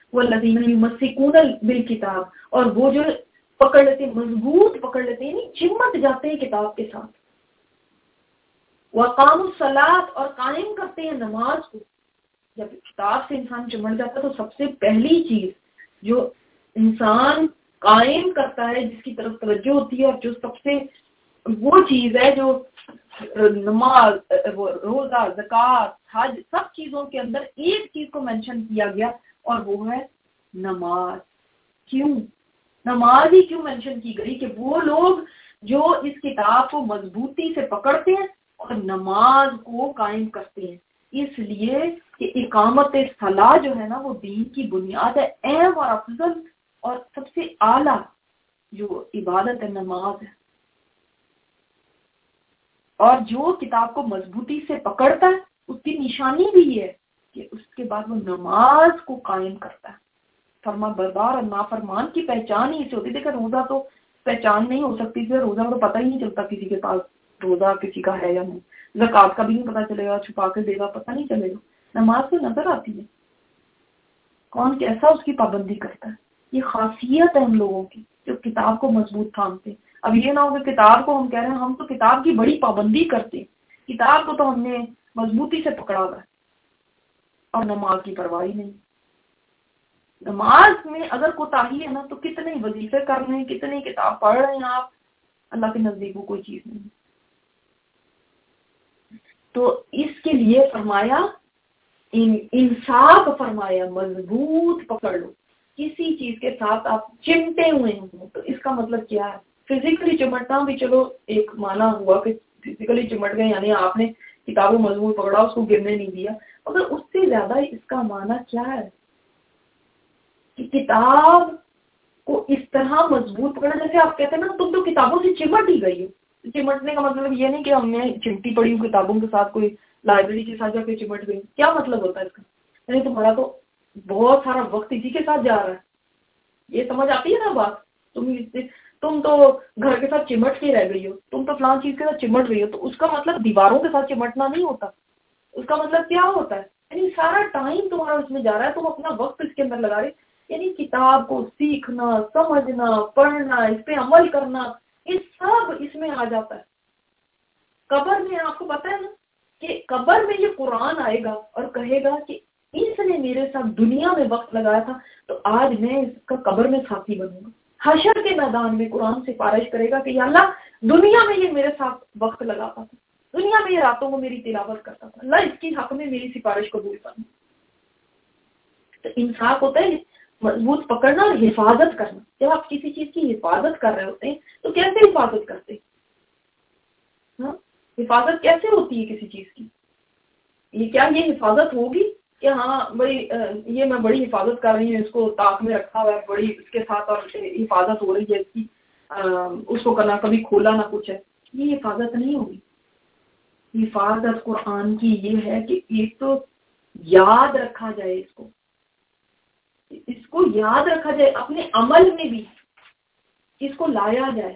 والذین یمسکون بالکتاب، اور وہ جو پکڑ لیتے ہیں، مضبوط پکڑ لیتے ہیں، یعنی چمٹ جاتے ہیں کتاب کے ساتھ. وَأَقَامُوا الصَّلَاةَ، اور قائم کرتے ہیں نماز کو. جب کتاب سے انسان چمٹ جاتا ہے تو سب سے پہلی چیز جو انسان قائم کرتا ہے، جس کی طرف توجہ ہوتی ہے، اور جو سب سے وہ چیز ہے جو نماز، روزہ، زکوٰۃ، حج، سب چیزوں کے اندر ایک چیز کو مینشن کیا گیا، اور وہ ہے نماز. کیوں نماز ہی کیوں مینشن کی گئی؟ کہ وہ لوگ جو اس کتاب کو مضبوطی سے پکڑتے ہیں اور نماز کو قائم کرتے ہیں. اس لیے کہ اقامت صلاح جو ہے نا وہ دین کی بنیاد ہے، اہم اور افضل اور سب سے اعلیٰ جو عبادت ہے نماز ہے. اور جو کتاب کو مضبوطی سے پکڑتا ہے اس کی نشانی بھی یہ ہے کہ اس کے بعد وہ نماز کو قائم کرتا ہے. فرما بردار اور نافرمان کی پہچان ہی اسے ہوتی ہے. دیکھا روزہ تو پہچان نہیں ہو سکتی تھی، روزہ تو پتہ ہی نہیں چلتا کسی کے پاس روزہ کسی کا ہے یا نہیں. زکوٰۃ کا بھی نہیں پتہ چلے گا، چھپا کے دے گا پتہ نہیں چلے گا. نماز سے نظر آتی ہے کون کیسا اس کی پابندی کرتا ہے. یہ خاصیت ہے ہم لوگوں کی جو کتاب کو مضبوط تھامتے ہیں. اب یہ نہ ہو کہ کتاب کو ہم کہہ رہے ہیں ہم تو کتاب کی بڑی پابندی کرتے ہیں، کتاب کو تو ہم نے مضبوطی سے پکڑا ہوا ہے اور نماز کی پرواہ نہیں. نماز میں اگر کوتاہی ہے نا تو کتنے وظیفے کر رہے ہیں، کتنی کتاب پڑھ رہے ہیں آپ، اللہ کے نزدیک وہ کوئی چیز نہیں. تو اس کے لیے فرمایا انصاف فرمایا، مضبوط پکڑ لو. کسی چیز کے ساتھ آپ چمٹے ہوئے ہوں تو اس کا مطلب کیا ہے؟ فزیکلی چمٹنا بھی چلو ایک معنی ہوا کہ فزیکلی چمٹ گئے، یعنی آپ نے کتابوں مضبوط پکڑا، اس کو گرنے نہیں دیا. مگر اس سے زیادہ اس کا معنی کیا ہے کہ کتاب کو اس طرح مضبوط پکڑا، جیسے آپ کہتے ہیں نا تم تو کتابوں سے چمٹ ہی گئی ہو. چمٹنے کا مطلب یہ نہیں کہ ہم نے چمٹی پڑی ہوں کتابوں کے ساتھ، کوئی لائبریری کے ساتھ جا کے چمٹ گئی. کیا مطلب ہوتا ہے اس کا؟ یعنی تمہارا تو بہت سارا وقت اسی کے ساتھ جا رہا ہے. یہ سمجھ آتی ہے نا بات؟ تم تو گھر کے ساتھ چمٹ کے رہ گئی ہو، تم تو فلان چیز کے ساتھ چمٹ گئی ہو. تو اس کا مطلب دیواروں کے ساتھ چمٹنا نہیں ہوتا. اس کا مطلب کیا ہوتا ہے؟ یعنی سارا ٹائم تمہارا اس میں جا رہا ہے، تم اپنا وقت اس کے اندر لگا رہے. یعنی کتاب کو سیکھنا، سمجھنا، پڑھنا، اس پہ عمل کرنا، یہ سب اس میں آ جاتا ہے. قبر میں آپ کو پتا ہے نا کہ قبر میں یہ قرآن آئے گا اور کہے گا کہ اس نے میرے ساتھ دنیا میں وقت لگایا تھا تو آج میں اس کا قبر میں ساتھی بنوں گا. حشر کے میدان میں قرآن سفارش کرے گا کہ یا اللہ دنیا میں یہ میرے ساتھ وقت لگاتا تھا، دنیا میں یہ راتوں کو میری تلاوت کرتا تھا، اللہ اس کی حق میں میری سفارش قبول کرنا. تو انصاف ہوتا ہے مضبوط پکڑنا اور حفاظت کرنا. جب آپ کسی چیز کی حفاظت کر رہے ہوتے ہیں تو کیسے حفاظت کرتے ہیں؟ ہاں حفاظت کیسے ہوتی ہے کسی چیز کی؟ یہ حفاظت ہوگی کہ ہاں بڑی یہ میں بڑی حفاظت کر رہی ہوں، اس کو تاک میں رکھا ہوا ہے، بڑی اس کے ساتھ اور حفاظت ہو رہی ہے اس کی، اس کو کرنا کبھی کھولا نہ کچھ ہے. یہ حفاظت نہیں ہوگی. حفاظت قرآن کی یہ ہے کہ ایک تو یاد رکھا جائے، اس کو یاد رکھا جائے، اپنے عمل میں بھی اس کو لایا جائے.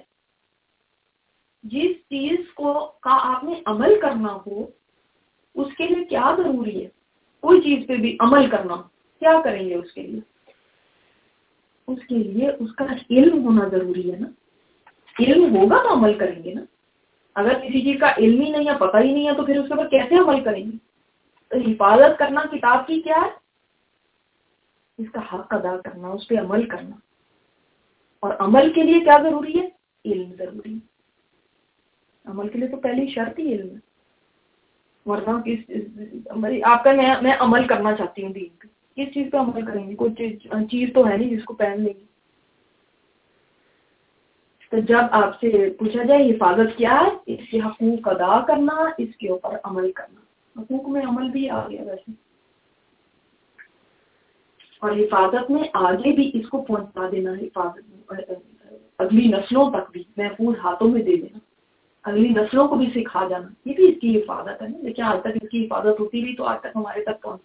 جس چیز کو کا آپ نے عمل کرنا ہو اس کے لیے کیا ضروری ہے؟ کوئی چیز پہ بھی عمل کرنا، کیا کریں گے اس کے لیے؟ اس کے لیے اس کا علم ہونا ضروری ہے نا. علم ہوگا تو عمل کریں گے نا. اگر کسی چیز کا علم ہی نہیں ہے، پتہ ہی نہیں ہے، تو پھر اس کے اوپر کیسے عمل کریں گے؟ تو حفاظت کرنا کتاب کی کیا ہے؟ اس کا حق ادا کرنا، اس پہ عمل کرنا. اور عمل کے لیے کیا ضروری ہے؟ علم ضروری ہے. عمل کے لیے تو پہلی شرط ہی علم ہے. ورنہ آپ کا میں عمل کرنا چاہتی ہوں دین پہ، کس چیز پہ عمل کریں گے؟ کوئی چیز تو ہے نہیں جس کو پہن لیں گے. تو جب آپ سے پوچھا جائے حفاظت کیا ہے، اس کے حقوق ادا کرنا، اس کے اوپر عمل کرنا. حقوق میں عمل بھی آ گیا ویسے، اور حفاظت میں آگے بھی اس کو پہنچا دینا، حفاظت اگلی نسلوں تک بھی محفوظ ہاتھوں میں دے دینا، اگلی نسلوں کو بھی سکھا جانا، یہ بھی اس کی حفاظت ہے نا. لیکن آج تک اس کی حفاظت ہوتی رہی تو آج تک ہمارے تک پہنچا.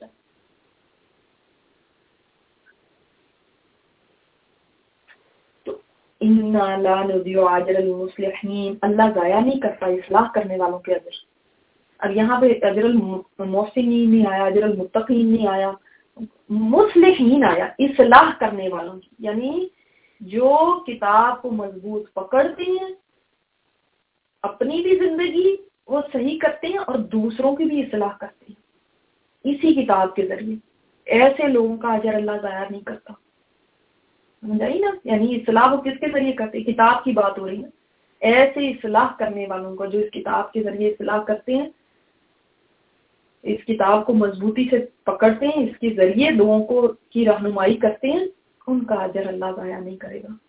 تو اِنَّا لَا نُضِيعُ أَجْرَ الْمُصْلِحِينَ، اللہ ضائع نہیں کرتا اصلاح کرنے والوں کے اجر. اب یہاں پہ اجر المحسنین نہیں آیا، اجر المتقین نہیں آیا، مصلحین آیا اصلاح کرنے والوں کی، یعنی جو کتاب کو مضبوط پکڑتے ہیں، اپنی بھی زندگی وہ صحیح کرتے ہیں اور دوسروں کی بھی اصلاح کرتے ہیں اسی کتاب کے ذریعے. ایسے لوگوں کا اجر اللہ ضائع نہیں کرتا. سمجھائی نا؟ یعنی اصلاح وہ کس کے ذریعے کرتے ہیں؟ کتاب کی بات ہو رہی ہے. ایسے اصلاح کرنے والوں کو جو اس کتاب کے ذریعے اصلاح کرتے ہیں، اس کتاب کو مضبوطی سے پکڑتے ہیں، اس کے ذریعے لوگوں کو کی رہنمائی کرتے ہیں، ان کا اجر اللہ ضائع نہیں کرے گا.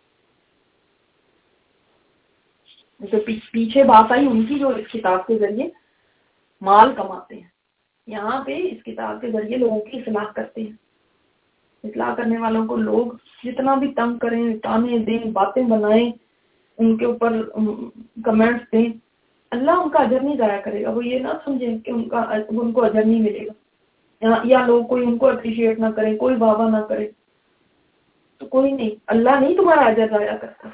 تو پیچھے بات آئی ان کی جو اس کتاب کے ذریعے مال کماتے ہیں، یہاں پہ اس کتاب کے ذریعے لوگوں کی اصلاح کرتے ہیں. اصلاح کرنے والوں کو لوگ جتنا بھی تنگ کریں، تانے دیں، باتیں بنائیں، ان کے اوپر کمنٹس دیں، اللہ ان کا اجر نہیں ضائع کرے گا. وہ یہ نہ سمجھیں کہ ان کو اجر نہیں ملے گا، یا لوگ کوئی ان کو اپریشیٹ نہ کریں، کوئی واہ نہ کرے، تو کوئی نہیں، اللہ نہیں تمہارا اجر ضائع کرتا.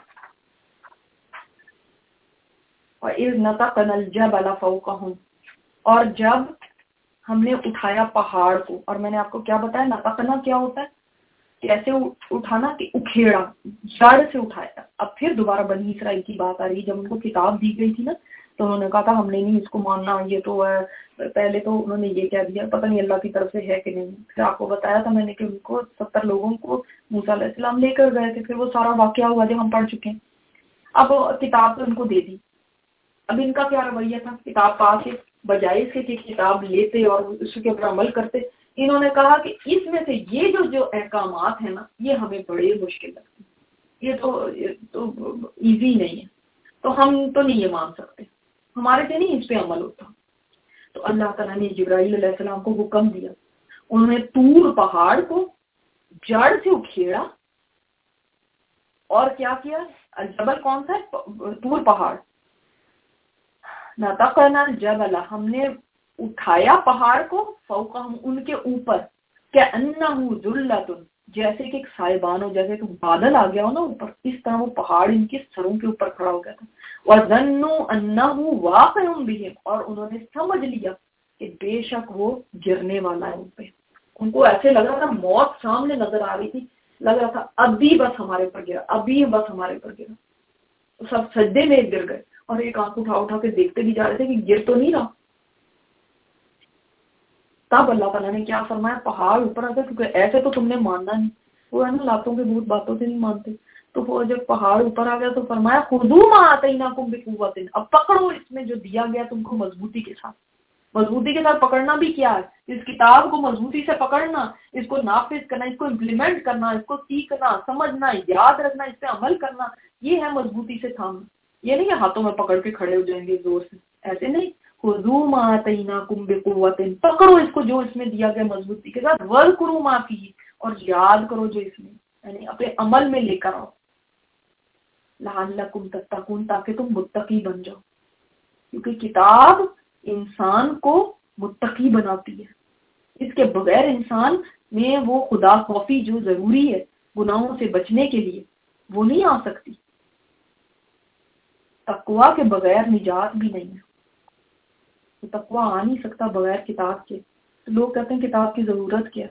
وَإِذْ نَتَقْنَا الْجَبَلَ فَوْقَهُمْ، اور جب ہم نے اٹھایا پہاڑ کو، اور میں نے آپ کو کیا بتایا نتقنا کیا ہوتا ہے، کیسے اٹھانا، کہ اکھیڑا، جڑ سے اٹھایا. اب پھر دوبارہ بنی اسرائیل کی بات آ رہی. جب ان کو کتاب دی گئی تھی نا تو انہوں نے کہا تھا ہم نے نہیں اس کو ماننا، یہ تو ہے، پہلے تو انہوں نے یہ کہہ دیا پتہ نہیں اللہ کی طرف سے ہے کہ نہیں. پھر آپ کو بتایا تھا میں نے کہ ان کو 70 لوگوں کو موسیٰ علیہ السلام لے کر گئے تھے، پھر وہ سارا واقعہ ہوا جو ہم پڑھ چکے ہیں. اب کتاب تو ان کو دے دی. اب ان کا کیا رویہ تھا؟ کتاب پا کے بجائے اس کے کہ کتاب لیتے اور اس کے اوپر عمل کرتے، انہوں نے کہا کہ اس میں سے یہ جو احکامات ہیں نا یہ ہمیں بڑے مشکل لگتے ہیں، یہ تو ایزی نہیں ہے، تو ہم تو نہیں یہ مان سکتے، ہمارے سے نہیں اس پہ عمل ہوتا. تو اللہ تعالیٰ نے جبرائیل علیہ السلام کو حکم دیا، انہوں نے طور پہاڑ کو جڑ سے اکھیڑا اور کیا کیا؟ الجبل کون سا ہے؟ طور پہاڑ. نتقنا الجبل، ہم نے اٹھایا پہاڑ کو، فوقہم ان کے اوپر، کأنہ ذلۃ، جیسے کہ ایک سائبان ہو، جیسے کہ بادل آ گیا ہو نا اوپر، اس طرح وہ پہاڑ ان کے سروں کے اوپر کھڑا ہو گیا تھا. وَظَنُّوا أَنَّهُ وَاقِعٌ بِهِمْ، اور انہوں نے سمجھ لیا کہ بے شک وہ گرنے والا ہے ان پہ. ان کو ایسے لگ رہا تھا، موت سامنے نظر آ رہی تھی، لگ رہا تھا ابھی بس ہمارے پر گرا، ابھی بس ہمارے پر گرا. تو سب سجدے میں گر گئے اور ایک آنکھ اٹھا کے دیکھتے بھی جا رہے تھے کہ گر تو نہیں رہا. تب اللہ تعالیٰ نے کیا فرمایا؟ پہاڑ اوپر آ گیا، کیونکہ ایسے تو تم نے ماننا نہیں، وہ ہے نا لاتوں کے بھوت باتوں سے نہیں مانتے. تو وہ جب پہاڑ اوپر آ گیا تو فرمایا خذوا ما آتیناکم بقوۃ، اب پکڑو اس میں جو دیا گیا تم کو مضبوطی کے ساتھ. مضبوطی کے ساتھ پکڑنا بھی کیا ہے؟ اس کتاب کو مضبوطی سے پکڑنا، اس کو نافذ کرنا، اس کو امپلیمنٹ کرنا، اس کو سیکھنا، سمجھنا، یاد رکھنا، اس پہ عمل کرنا، یہ ہے مضبوطی سے تھامنا. یہ نہیں کہ ہاتھوں میں پکڑ کے کھڑے ہو جائیں گے زور سے، ایسے نہیں. خذوا ما آتیناکم بقوۃ، پکڑو اس کو جو اس میں دیا گیا مضبوطی کے ساتھ، واذکروا ما فیہ، اور یاد کرو جو اس میں، یعنی اپنے عمل میں لے کر آؤ. لعلکم تتقون، تاکہ تم متقی بن جاؤ، کیونکہ کتاب انسان کو متقی بناتی ہے. اس کے بغیر انسان میں وہ خدا خوفی جو ضروری ہے گناہوں سے بچنے کے لیے وہ نہیں آ سکتی. تقوی کے بغیر نجات بھی نہیں ہے، تو تقوی آ نہیں سکتا بغیر کتاب کے. تو لوگ کہتے ہیں کتاب کی ضرورت کیا؟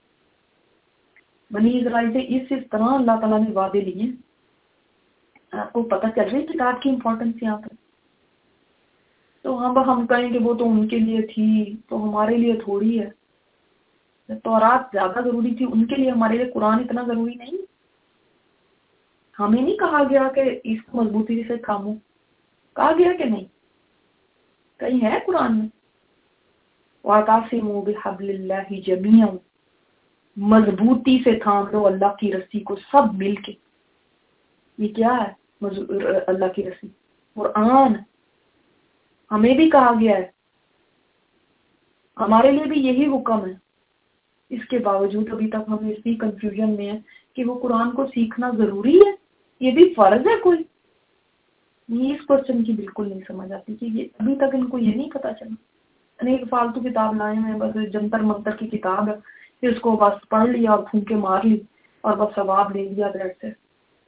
بنی اسرائیل سے اس طرح اللہ تعالیٰ نے وعدے لیے. آپ کو پتہ چل رہی ہے کتاب کی امپورٹنس یہاں پر. تو ہم کہیں کہ وہ تو ان کے لیے تھی تو ہمارے لیے تھوڑی ہے. تورات زیادہ ضروری تھی ان کے لیے، ہمارے لیے قرآن اتنا ضروری نہیں. ہمیں نہیں کہا گیا کہ اس کو مضبوطی سے تھامو؟ کہا گیا کہ نہیں؟ کہیں ہے قرآن میں وَاعْتَصِمُوا بِحَبْلِ اللَّهِ جَمِيعًا، مضبوطی سے تھام لو اللہ کی رسی کو سب مل کے. یہ کیا ہے اللہ کی رسی؟ قرآن. ہمیں بھی کہا گیا ہے، ہمارے لیے بھی یہی حکم ہے. اس کے باوجود ابھی تک ہم اسی کنفیوژن میں ہیں کہ وہ قرآن کو سیکھنا ضروری ہے، یہ بھی فرض ہے کوئی. یہ اس کوشچن کی بالکل نہیں سمجھ آتی کہ یہ ابھی تک ان کو یہ نہیں پتا چلا. ایک فالتو کتاب لائے ہیں، بس جنتر منتر کی کتاب ہے، پھر اس کو بس پڑھ لیا اور پھونکے مار لی اور بس ثواب لے لیا دیٹ سے.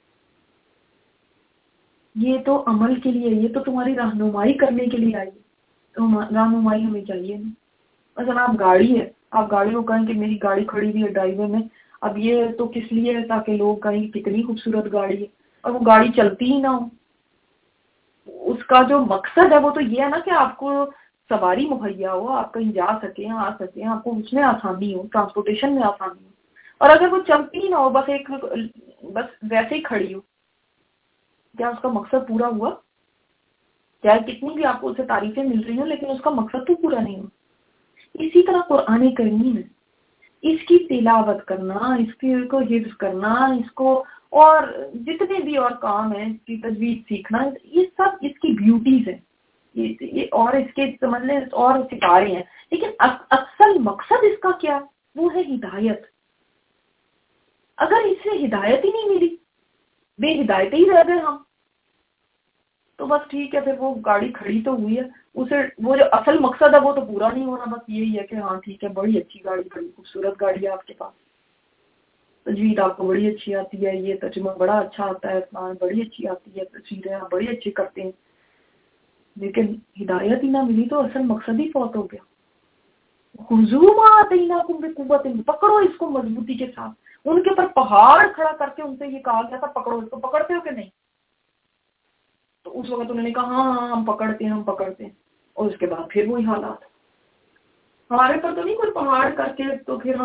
یہ تو عمل کے لیے، یہ تو تمہاری رہنمائی کرنے کے لیے آئی ہے. تو رہنمائی ہمیں چاہیے نہیں. مثلا آپ گاڑی ہے، آپ گاڑی کو کہیں کہ میری گاڑی کھڑی ہوئی ہے ڈرائیو وے میں، اب یہ تو کس لیے ہے تاکہ لوگ کہیں کتنی خوبصورت گاڑی ہے، اور وہ گاڑی چلتی ہی نہ ہو۔ اس کا جو مقصد ہے وہ تو یہ ہے نا کہ آپ کو سواری مہیا ہو، آپ کہیں جا سکیں آ سکیں، آپ کو اس میں آسانی ہو، ٹرانسپورٹیشن میں آسانی ہو۔ اور اگر وہ چلتی ہی نہ ہو، بس ویسے ہی کھڑی ہو، کیا اس کا مقصد پورا ہوا؟ چاہے کتنی بھی آپ کو اسے تعریفیں مل رہی ہوں لیکن اس کا مقصد تو پورا نہیں ہوا۔ اسی طرح قرآن کریم ہے، اس کی تلاوت کرنا، اس کو حفظ کرنا، اس کو اور جتنے بھی اور کام ہیں، اس کی تجوید سیکھنا، یہ سب اس کی بیوٹیز ہیں، اور اس کے سمجھ لیں اور ستارے ہیں، لیکن اصل مقصد اس کا کیا؟ وہ ہے ہدایت۔ اگر اس سے ہدایت ہی نہیں ملی، بے ہدایت ہی رہ گئے ہم، تو بس ٹھیک ہے، پھر وہ گاڑی کھڑی تو ہوئی ہے، اسے وہ جو اصل مقصد ہے وہ تو پورا نہیں ہونا، بس یہی ہے کہ ہاں ٹھیک ہے، بڑی اچھی گاڑی، بڑی خوبصورت گاڑی ہے آپ کے پاس، تجوید آپ کو بڑی اچھی آتی ہے، یہ ترجمہ بڑا اچھا آتا ہے، بڑی اچھی آتی ہے، تصویریں آپ بڑی اچھی کرتے ہیں، لیکن ہدایت ہی نہ ملی تو اصل مقصد ہی فوت ہو گیا۔ خذوا ما آتیناکم بقوۃ، پکڑو اس کو مضبوطی کے ساتھ۔ ان کے اوپر پہاڑ کھڑا کر کے ان سے یہ کہا گیا تھا پکڑو اس کو، پکڑتے ہو کہ نہیں؟ تو اس وقت انہوں نے کہا ہاں ہاں ہم پکڑتے ہیں، ہم پکڑتے ہیں، اور اس کے بعد پھر وہی حالات۔ ہمارے پر تو نہیں کوئی پہاڑ کر کے تو پھر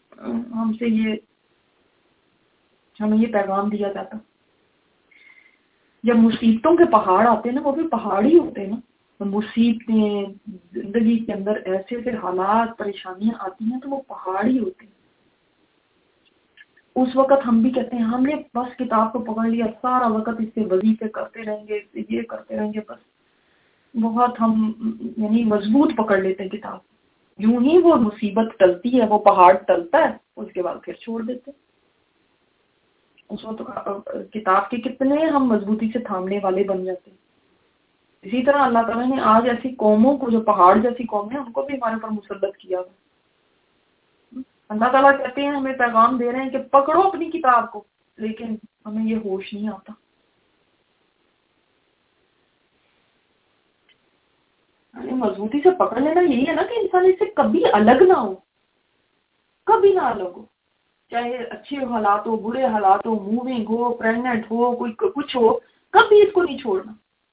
ہمیں یہ پیغام دیا جاتا۔ جب مصیبتوں کے پہاڑ آتے ہیں نا، وہ بھی پہاڑ ہی ہوتے ہیں نا، مصیبتیں زندگی کے اندر ایسے ایسے حالات پریشانیاں آتی ہیں تو وہ پہاڑ ہی ہوتے ہیں۔ اس وقت ہم بھی کہتے ہیں ہم نے بس کتاب کو پکڑ لیا، سارا وقت اس سے وظیفے کرتے رہیں گے، اس سے یہ کرتے رہیں گے، بس بہت ہم یعنی مضبوط پکڑ لیتے ہیں کتاب۔ یوں ہی وہ مصیبت ٹلتی ہے، وہ پہاڑ ٹلتا ہے، اس کے بعد پھر چھوڑ دیتے ہیں۔ اس وقت کتاب کے کتنے ہم مضبوطی سے تھامنے والے بن جاتے ہیں۔ اسی طرح اللہ تعالیٰ نے آج ایسی قوموں کو، جو پہاڑ جیسی قومیں، ان کو بھی ہمارے پر مسلط کیا ہوا۔ اللہ تعالیٰ کہتے ہیں، ہمیں پیغام دے رہے ہیں کہ پکڑو اپنی کتاب کو، لیکن ہمیں یہ ہوش نہیں آتا۔ مضبوطی سے پکڑ لینا یہی ہے نا کہ انسان اس سے کبھی الگ نہ ہو، کبھی نہ الگ ہو، چاہے اچھے حالات ہو، برے حالات ہو، موونگ ہو، پریگننٹ ہو، کوئی کچھ ہو، کبھی اس کو نہیں چھوڑنا۔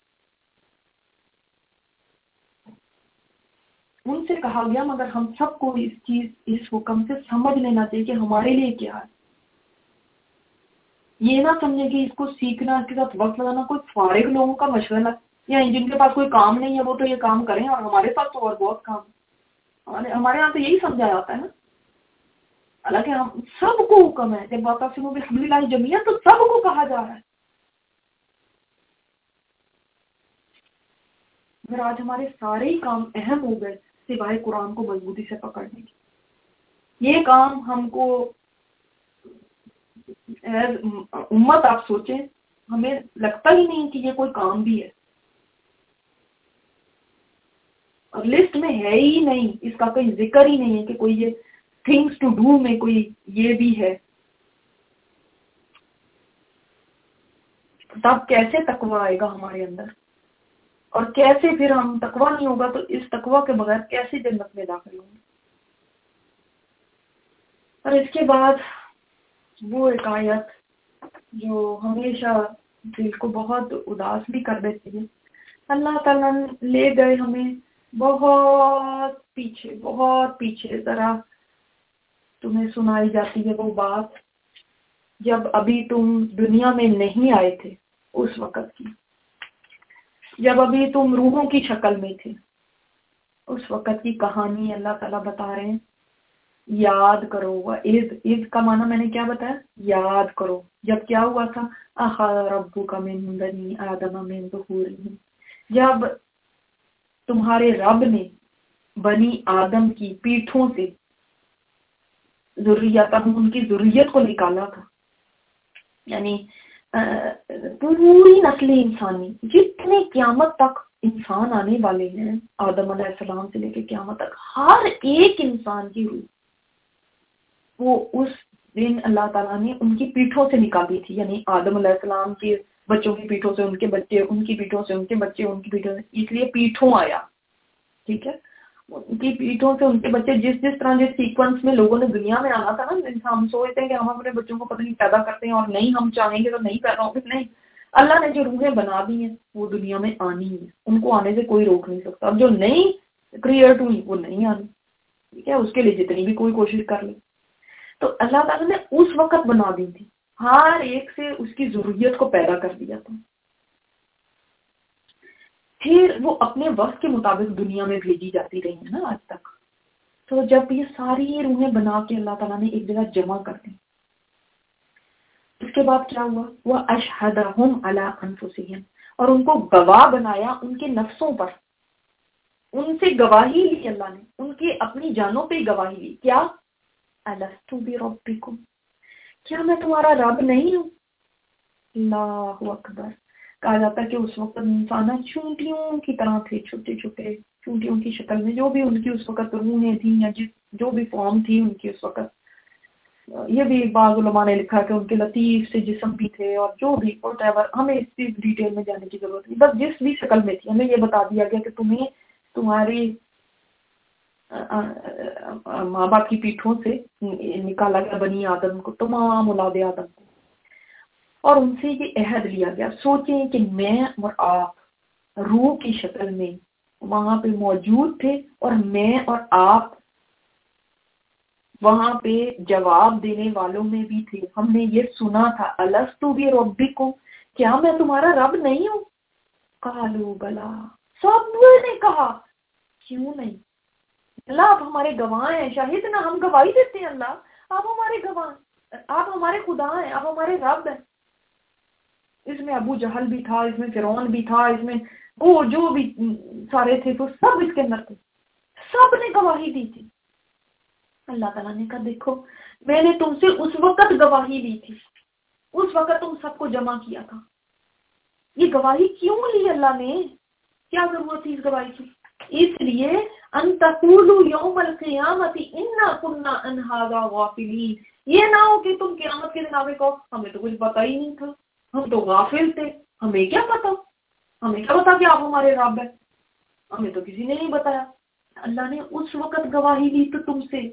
ان سے کہا گیا مگر ہم سب کو اس حکم سے سمجھ لینا چاہیے کہ ہمارے لیے کیا ہے۔ یہ نہ سمجھے کہ اس کو سیکھنا، اس کے ساتھ وقت لگانا کوئی فارغ لوگوں کا مشغلہ، یا جن کے پاس کوئی کام نہیں ہے وہ تو یہ کام کریں، اور ہمارے پاس تو اور بہت کام ہے۔ ہمارے یہاں تو یہی سمجھا جاتا ہے نا، حالانکہ ہم سب کو حکم ہے، جب واقعہ بحمد اللہ جمیعا تو سب کو کہا جا رہا ہے۔ اگر آج ہمارے سارے ہی کام اہم ہو گئے سوائے قرآن کو مضبوطی سے پکڑنے کی، یہ کام ہم کو امت، آپ سوچیں، ہمیں لگتا ہی نہیں کہ یہ کوئی کام بھی ہے، اور لسٹ میں ہے ہی نہیں، اس کا کوئی ذکر ہی نہیں ہے کہ کوئی یہ تھنگس ٹو ڈو میں کوئی یہ بھی ہے۔ تب کیسے تقویٰ آئے گا ہمارے اندر، اور کیسے پھر ہم، تقویٰ نہیں ہوگا تو اس تقویٰ کے بغیر کیسے جنت میں داخل ہوں گے؟ اور اس کے بعد وہ ایک آیت جو ہمیشہ دل کو بہت اداس بھی کر دیتی ہے، اللہ تعالیٰ لے گئے ہمیں بہت پیچھے، ذرا تمہیں سنائی جاتی ہے وہ بات جب ابھی تم دنیا میں نہیں آئے تھے، اس وقت کی، جب ابھی تم روحوں کی شکل میں تھے، اس وقت کی کہانی اللہ تعالیٰ بتا رہے ہیں۔ یاد کرو، عید کا معنی میں نے کیا بتایا؟ یاد کرو، جب کیا ہوا تھا؟ اخذ ربک من بنی آدم من ظہورہم، جب تمہارے رب نے بنی آدم کی پیٹھوں سے ذریتہم، ان کی ذریت کو نکالا تھا، یعنی پوری نسل انسانی، جتنے قیامت تک انسان آنے والے ہیں، آدم علیہ السلام سے لے کے قیامت تک، ہر ایک انسان کی روح وہ اس دن اللہ تعالیٰ نے ان کی پیٹھوں سے نکالی تھی، یعنی آدم علیہ السلام کے بچوں کی پیٹھوں سے ان کے بچے، ان کی پیٹھوں سے ان کے بچے، ان کی پیٹھوں سے، اس لیے پیٹھوں آیا، ٹھیک ہے۔ ان کی پیٹھوں سے ان کے بچے جس طرح جس سیکوینس میں لوگوں نے دنیا میں آنا تھا نا، ہم سوچتے ہیں کہ ہم اپنے بچوں کو پتہ نہیں پیدا کرتے ہیں اور نہیں ہم چاہیں گے تو نہیں پیدا ہوں گے، نہیں، اللہ نے جو روحیں بنا دی ہیں وہ دنیا میں آنی ہے، ان کو آنے سے کوئی روک نہیں سکتا. اب جو نہیں کریٹ ہوئی وہ نہیں آنی، ٹھیک ہے، اس کے لیے جتنی بھی کوئی کوشش کر لے. تو اللہ تعالیٰ نے اس وقت بنا دی تھی، ہر ایک سے اس کی ضروریت کو پیدا کر دیا تھا. پھر وہ اپنے وقت کے مطابق دنیا میں بھیجی جاتی رہی ہیں نا آج تک. تو جب یہ ساری روحیں بنا کے اللہ تعالیٰ نے ایک جگہ جمع کر دی، اس کے بعد کیا ہوا؟ وہ اشہدہم علی انفسہم، اور ان کو گواہ بنایا ان کے نفسوں پر. ان سے گواہی لی اللہ نے، ان کی اپنی جانوں پہ گواہی لی. کیا؟ الستو بربکم، کیا میں تمہارا رب نہیں ہوں؟ اللہ اکبر. کہا جاتا ہے کہ اس وقت انسان چونٹیوں کی طرح تھے، چھوٹے چھوٹے چونٹیوں کی شکل میں، جو بھی ان کی اس وقت روحیں تھیں یا جو بھی فارم تھی ان کی اس وقت. یہ بھی بعض علماء نے لکھا کہ ان کے لطیف سے جسم بھی تھے اور جو بھی whatever، ہمیں اس کی ڈیٹیل میں جانے کی ضرورت نہیں، بس جس بھی شکل میں تھی ہمیں یہ بتا دیا گیا کہ تمہیں تمہاری ماں باپ کی پیٹھوں سے نکالا گیا بنی آدم کو، تمام اولاد آدم کو، اور ان سے یہ عہد لیا گیا. سوچیں کہ میں اور آپ روح کی شکل میں وہاں پہ موجود تھے اور میں اور آپ وہاں پہ جواب دینے والوں میں بھی تھے. ہم نے یہ سنا تھا الستو بربکم، کیا میں تمہارا رب نہیں ہوں؟ قالوا بلا، سب نے کہا کیوں نہیں، اللہ آپ ہمارے گواہ ہیں، شاہد نہ، ہم گواہی دیتے ہیں، اللہ آپ ہمارے گواہ، آپ ہمارے خدا ہیں، آپ ہمارے رب ہیں. اس میں ابو جہل بھی تھا، اس میں فرعون بھی تھا، اس میں وہ جو بھی سارے تھے تو سب اس کے اندر تھے، سب نے گواہی دی تھی. اللہ تعالیٰ نے کہا دیکھو میں نے تم سے اس وقت گواہی لی تھی، اس وقت تم سب کو جمع کیا تھا. یہ گواہی کیوں لی اللہ نے؟ کیا ضرورت تھی اس گواہی کی؟ اس لیے ان تقولوا یوم القیامت انا کنا عن ھذا غافلین، یہ نہ ہو کہ تم قیامت کے دن آگے کہو ہمیں تو کچھ پتا ہی نہیں تھا، ہم تو غافل تھے، ہمیں کیا پتا، ہمیں کیا پتا کہ آپ ہمارے رب ہیں، ہمیں تو کسی نے نہیں بتایا. اللہ نے اس وقت گواہی لی تو تم سے.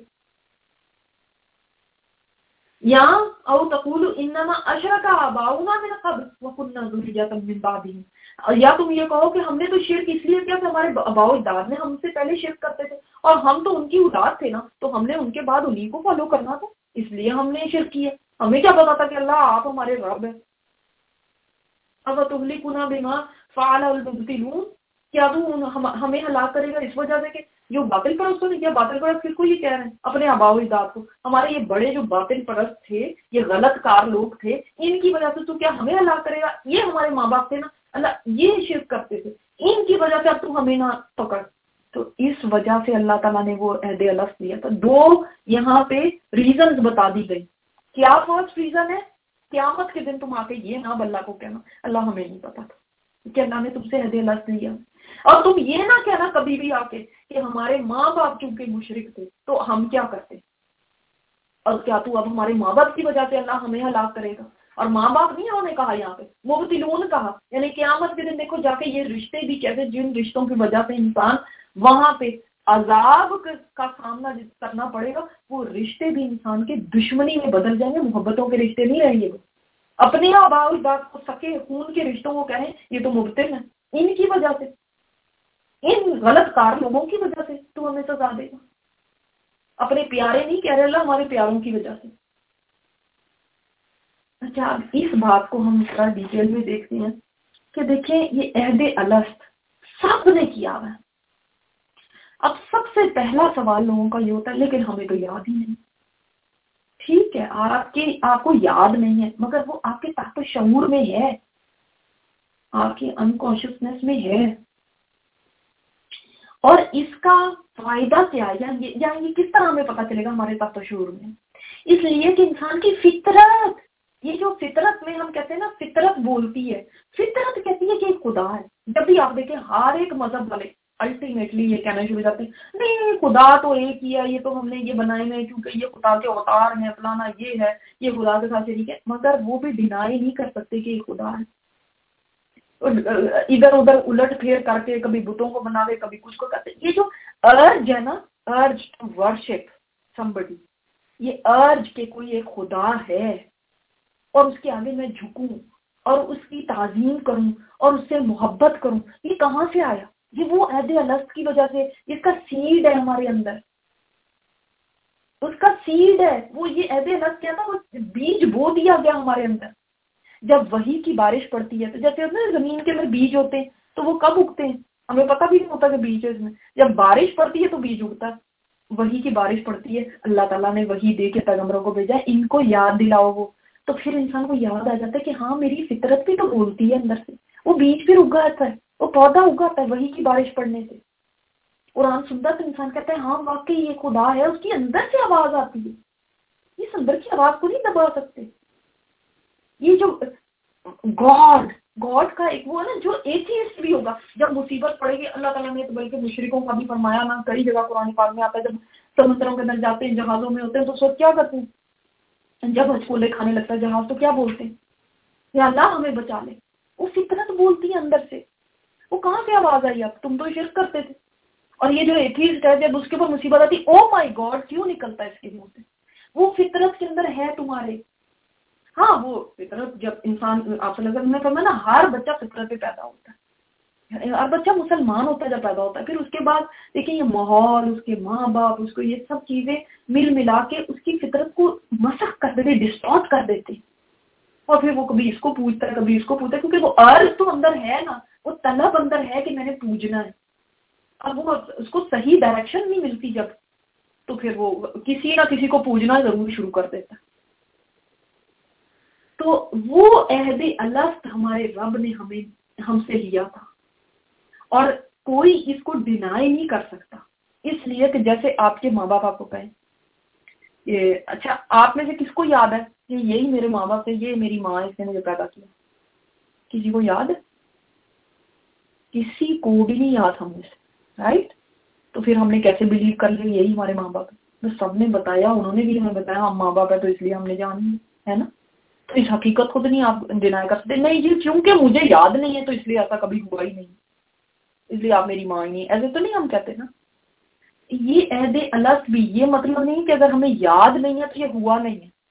یا او تقولوا انما اشرک آباؤنا من قبل وكنا ذریۃ من بعدهم، یا تم یہ کہو کہ ہم نے تو شرک اس لیے کیا کہ ہمارے آباء و اجداد نے ہم سے پہلے شرک کرتے تھے اور ہم تو ان کی اولاد تھے نا، تو ہم نے ان کے بعد انہی کو فالو کرنا تھا، اس لیے ہم نے شرک کیا. ہمیں کیا پتا تھا کہ اللہ آپ ہمارے رب ہیں. اب تہلکنا بما فعل المبطلون، کیا تو ہمیں ہلاک کرے گا اس وجہ سے کہ جو باطل پرستوں نے کیا. باطل پرست کس کو یہ کہہ رہے ہیں؟ اپنے آباء و اجداد کو. ہمارے یہ بڑے جو باطل پرست تھے، یہ غلط کار لوگ تھے، ان کی وجہ سے تو کیا ہمیں ہلاک کرے گا؟ یہ ہمارے ماں باپ تھے نا، اللہ یہ شرک کرتے تھے، ان کی وجہ سے اب تو ہمیں نہ پکڑ. تو اس وجہ سے اللہ تعالیٰ نے وہ عہد الست لیا تھا. دو یہاں پہ ریزنز بتا دی گئی. کیا فرسٹ ریزن ہے؟ قیامت کے دن تم آ کے یہ نہ اللہ کو کہنا اللہ ہمیں نہیں پتا تھا کہ اللہ نے تم سے عہد الست لیا، اور تم یہ نہ کہنا کبھی بھی آ کے کہ ہمارے ماں باپ چونکہ مشرک تھے تو ہم کیا کرتے، اور کیا تو اب ہمارے ماں باپ کی وجہ سے اللہ ہمیں ہلاک کرے گا. اور ماں باپ نہیں انہوں نے کہا یہاں پہ مبتلون کہا، یعنی قیامت کے دن دیکھو جا کے یہ رشتے بھی کیسے، جن رشتوں کی وجہ سے انسان وہاں پہ عذاب کا سامنا کرنا پڑے گا، وہ رشتے بھی انسان کے دشمنی میں بدل جائیں گے، محبتوں کے رشتے نہیں رہیں گے. وہ اپنے آباء و اجداد کو سکے خون کے رشتوں کو کہیں یہ تو مبتل ہیں، ان کی وجہ سے، ان غلط کار لوگوں کی وجہ سے تو ہمیں سزا دے گا. اپنے پیارے نہیں کہہ رہے اللہ، ہمارے پیاروں کی وجہ سے. اچھا اب اس بات کو ہم تھوڑا ڈیٹیل میں دیکھتے ہیں کہ دیکھیں یہ عہد الست سب نے کیا ہوا ہے. اب سب سے پہلا سوال لوگوں کا یہ ہوتا ہے لیکن ہمیں تو یاد ہی نہیں. ٹھیک ہے آپ کو یاد نہیں ہے مگر وہ آپ کے تحت شعور میں ہے، آپ کی انکانشیسنیس میں ہے. اور اس کا فائدہ کیا ہے، یا یہ کس طرح ہمیں پتہ چلے گا ہمارے تحت شعور میں؟ اس لیے کہ انسان کی فطرت، یہ جو فطرت میں ہم کہتے ہیں نا فطرت بولتی ہے، فطرت کہتی ہے کہ ایک خدا ہے. جب بھی آپ دیکھیں ہر ایک مذہب والے الٹیمیٹلی یہ کہنا شروع ہو جاتے ہیں نہیں خدا تو ایک ہی ہے، یہ تو ہم نے یہ بنائے ہوئے کیونکہ یہ خدا کے اوتار ہیں، فلانا یہ ہے، یہ خدا کے ساتھ شریک ہے. مگر وہ بھی ڈینائی نہیں کر سکتے کہ یہ خدا ہے. ادھر ادھر الٹ پھیر کر کے کبھی بتوں کو بناوے کبھی کچھ کو کرتے. یہ جو ارج ہے نا، ارج ٹو ورشپ somebody، یہ ارج کہ کوئی ایک خدا ہے اور اس کے آگے میں جھکوں اور اس کی تعظیم کروں اور اس سے محبت کروں، یہ کہاں سے آیا؟ یہ وہ عہد الست کی وجہ سے، اس کا سیڈ ہے ہمارے اندر، اس کا سیڈ ہے وہ. یہ عہد الست کیا تھا؟ وہ بیج بو دیا گیا ہمارے اندر. جب وہی کی بارش پڑتی ہے تو جیسے ہوتا ہے زمین کے اندر بیج ہوتے ہیں تو وہ کب اگتے ہیں؟ ہمیں پتہ بھی نہیں ہوتا کہ بیج ہے اس میں. جب بارش پڑتی ہے تو بیج اگتا ہے. وہی کی بارش پڑتی ہے، اللہ تعالیٰ نے وہی دے کے پیغمبروں کو بھیجا ہے، ان کو یاد دلاؤ. وہ تو پھر انسان کو یاد آ جاتا ہے کہ ہاں میری فطرت بھی تو بولتی ہے اندر سے. وہ بیج پھر اگاتا ہے، وہ پودا اگاتا ہے وہی کی بارش پڑنے سے. قرآن سنتا تو انسان کہتا ہے ہاں واقعی یہ خدا ہے، اس کی اندر سے آواز آتی ہے. اس اندر کی آواز کو نہیں دبا سکتے. یہ جو گاڈ کا ایک وہ ہے نا، جو ایتھیسٹ بھی ہوگا جب مصیبت پڑے گی، اللہ تعالیٰ نے تو بلکہ مشرکوں کا بھی فرمایا نا، کئی جگہ قرآن پاک میں آتا ہے، جب سمندروں کے اندر جاتے ہیں جہازوں میں ہوتے ہیں تو سب کیا کرتے ہیں؟ جب ہچکولے کھانے لگتا ہے جہاز تو کیا بولتے ہیں؟ یا اللہ ہمیں بچا لے. وہ فطرت بولتی ہے اندر سے. وہ کہاں سے آواز آئی؟ اب تم تو شرک کرتے تھے. اور یہ جو ایتھیسٹ ہے جب اس کے اوپر مصیبت آتی، او مائی گاڈ کیوں نکلتا ہے اس کے منہ سے؟ وہ فطرت کے اندر ہے تمہارے. ہاں وہ فطرت جب انسان، آپ صلی اللہ علیہ وسلم نے فرمایا نا، ہر بچہ فطرت پہ پیدا ہوتا ہے، ہر بچہ مسلمان ہوتا ہے جب پیدا ہوتا ہے. پھر اس کے بعد دیکھیں یہ ماحول، اس کے ماں باپ، اس کو یہ سب چیزیں مل ملا کے اس کی فطرت کو مسخ کر دیتے، ڈسٹارٹ کر دیتے. اور پھر وہ کبھی اس کو پوجتا ہے کبھی اس کو پوجتا ہے، کیونکہ وہ ارض تو اندر ہے نا، وہ طلب اندر ہے کہ میں نے پوجنا ہے. اب وہ اس کو صحیح ڈائریکشن نہیں ملتی جب، تو پھر وہ کسی نہ کسی کو پوجنا ضرور شروع کر دیتا ہے. تو وہ عہد الست ہمارے رب نے ہم سے لیا تھا، اور کوئی اس کو ڈینائی نہیں کر سکتا. اس لیے کہ جیسے آپ کے ماں باپ آپ کو کہیں یہ اچھا، آپ میں سے کس کو یاد ہے کہ یہی میرے ماں باپ ہے، یہ میری ماں ہے، اس نے مجھے پیدا کیا؟ کسی کو یاد ہے؟ کسی کو بھی نہیں یاد ہم میں سے، رائٹ؟ تو پھر ہم نے کیسے بلیو کر لیا یہی ہمارے ماں باپ ہے؟ سب نے بتایا، انہوں نے بھی ہمیں بتایا ہم ماں باپ ہے تو اس لیے ہم نے جان ہے نا. تو اس حقیقت کو تو نہیں آپ ڈینائی کر سکتے. نہیں جی کیونکہ مجھے یاد نہیں ہے تو اس لیے ایسا کبھی ہوا ہی نہیں، اس لیے آپ میری ماں ہی نہیں، ایسے تو نہیں ہم کہتے نا. یہ عہد الست بھی یہ مطلب نہیں کہ اگر ہمیں یاد نہیں ہے تو یہ ہوا نہیں ہے.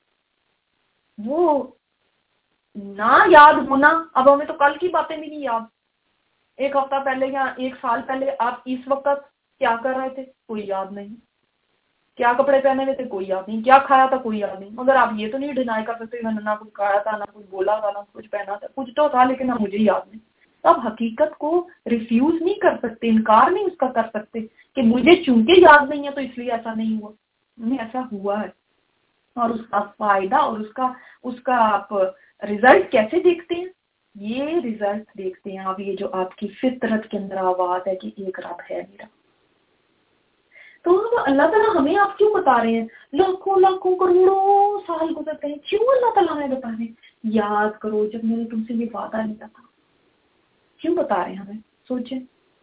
وہ نہ یاد ہونا، اب ہمیں تو کل کی باتیں بھی نہیں یاد. ایک ہفتہ پہلے یا ایک سال پہلے آپ اس وقت کیا کر رہے تھے کوئی یاد نہیں، کیا کپڑے پہنے ہوئے تھے کوئی یاد نہیں، کیا کھایا تھا کوئی یاد نہیں. مگر آپ یہ تو نہیں ڈینائی کر سکتے میں نے نہ کچھ کھایا تھا، نہ کچھ بولا تھا، نہ کچھ پہنا تھا. کچھ تو تھا لیکن اب مجھے یاد نہیں. تو آپ حقیقت کو ریفیوز نہیں کر سکتے، انکار نہیں اس کا کر سکتے کہ مجھے چونکہ یاد نہیں ہے تو اس لیے ایسا نہیں ہوا. نہیں، ایسا ہوا ہے. اور اس کا فائدہ اور اس کا آپ ریزلٹ کیسے دیکھتے ہیں؟ یہ ریزلٹ دیکھتے ہیں آپ، یہ جو آپ کی فطرت کے اندر آواز ہے کہ ایک رب ہے میرا. تو اللہ تعالیٰ ہمیں آپ کیوں بتا رہے ہیں؟ لاکھوں لاکھوں کروڑوں سال گزرتے ہیں، کیوں اللہ تعالیٰ ہمیں بتا رہے ہیں یاد کرو جب میں نے تم سے یہ وعدہ لیا تھا؟ کیوں بتا رہے ہیں ہمیں؟ سوچیں.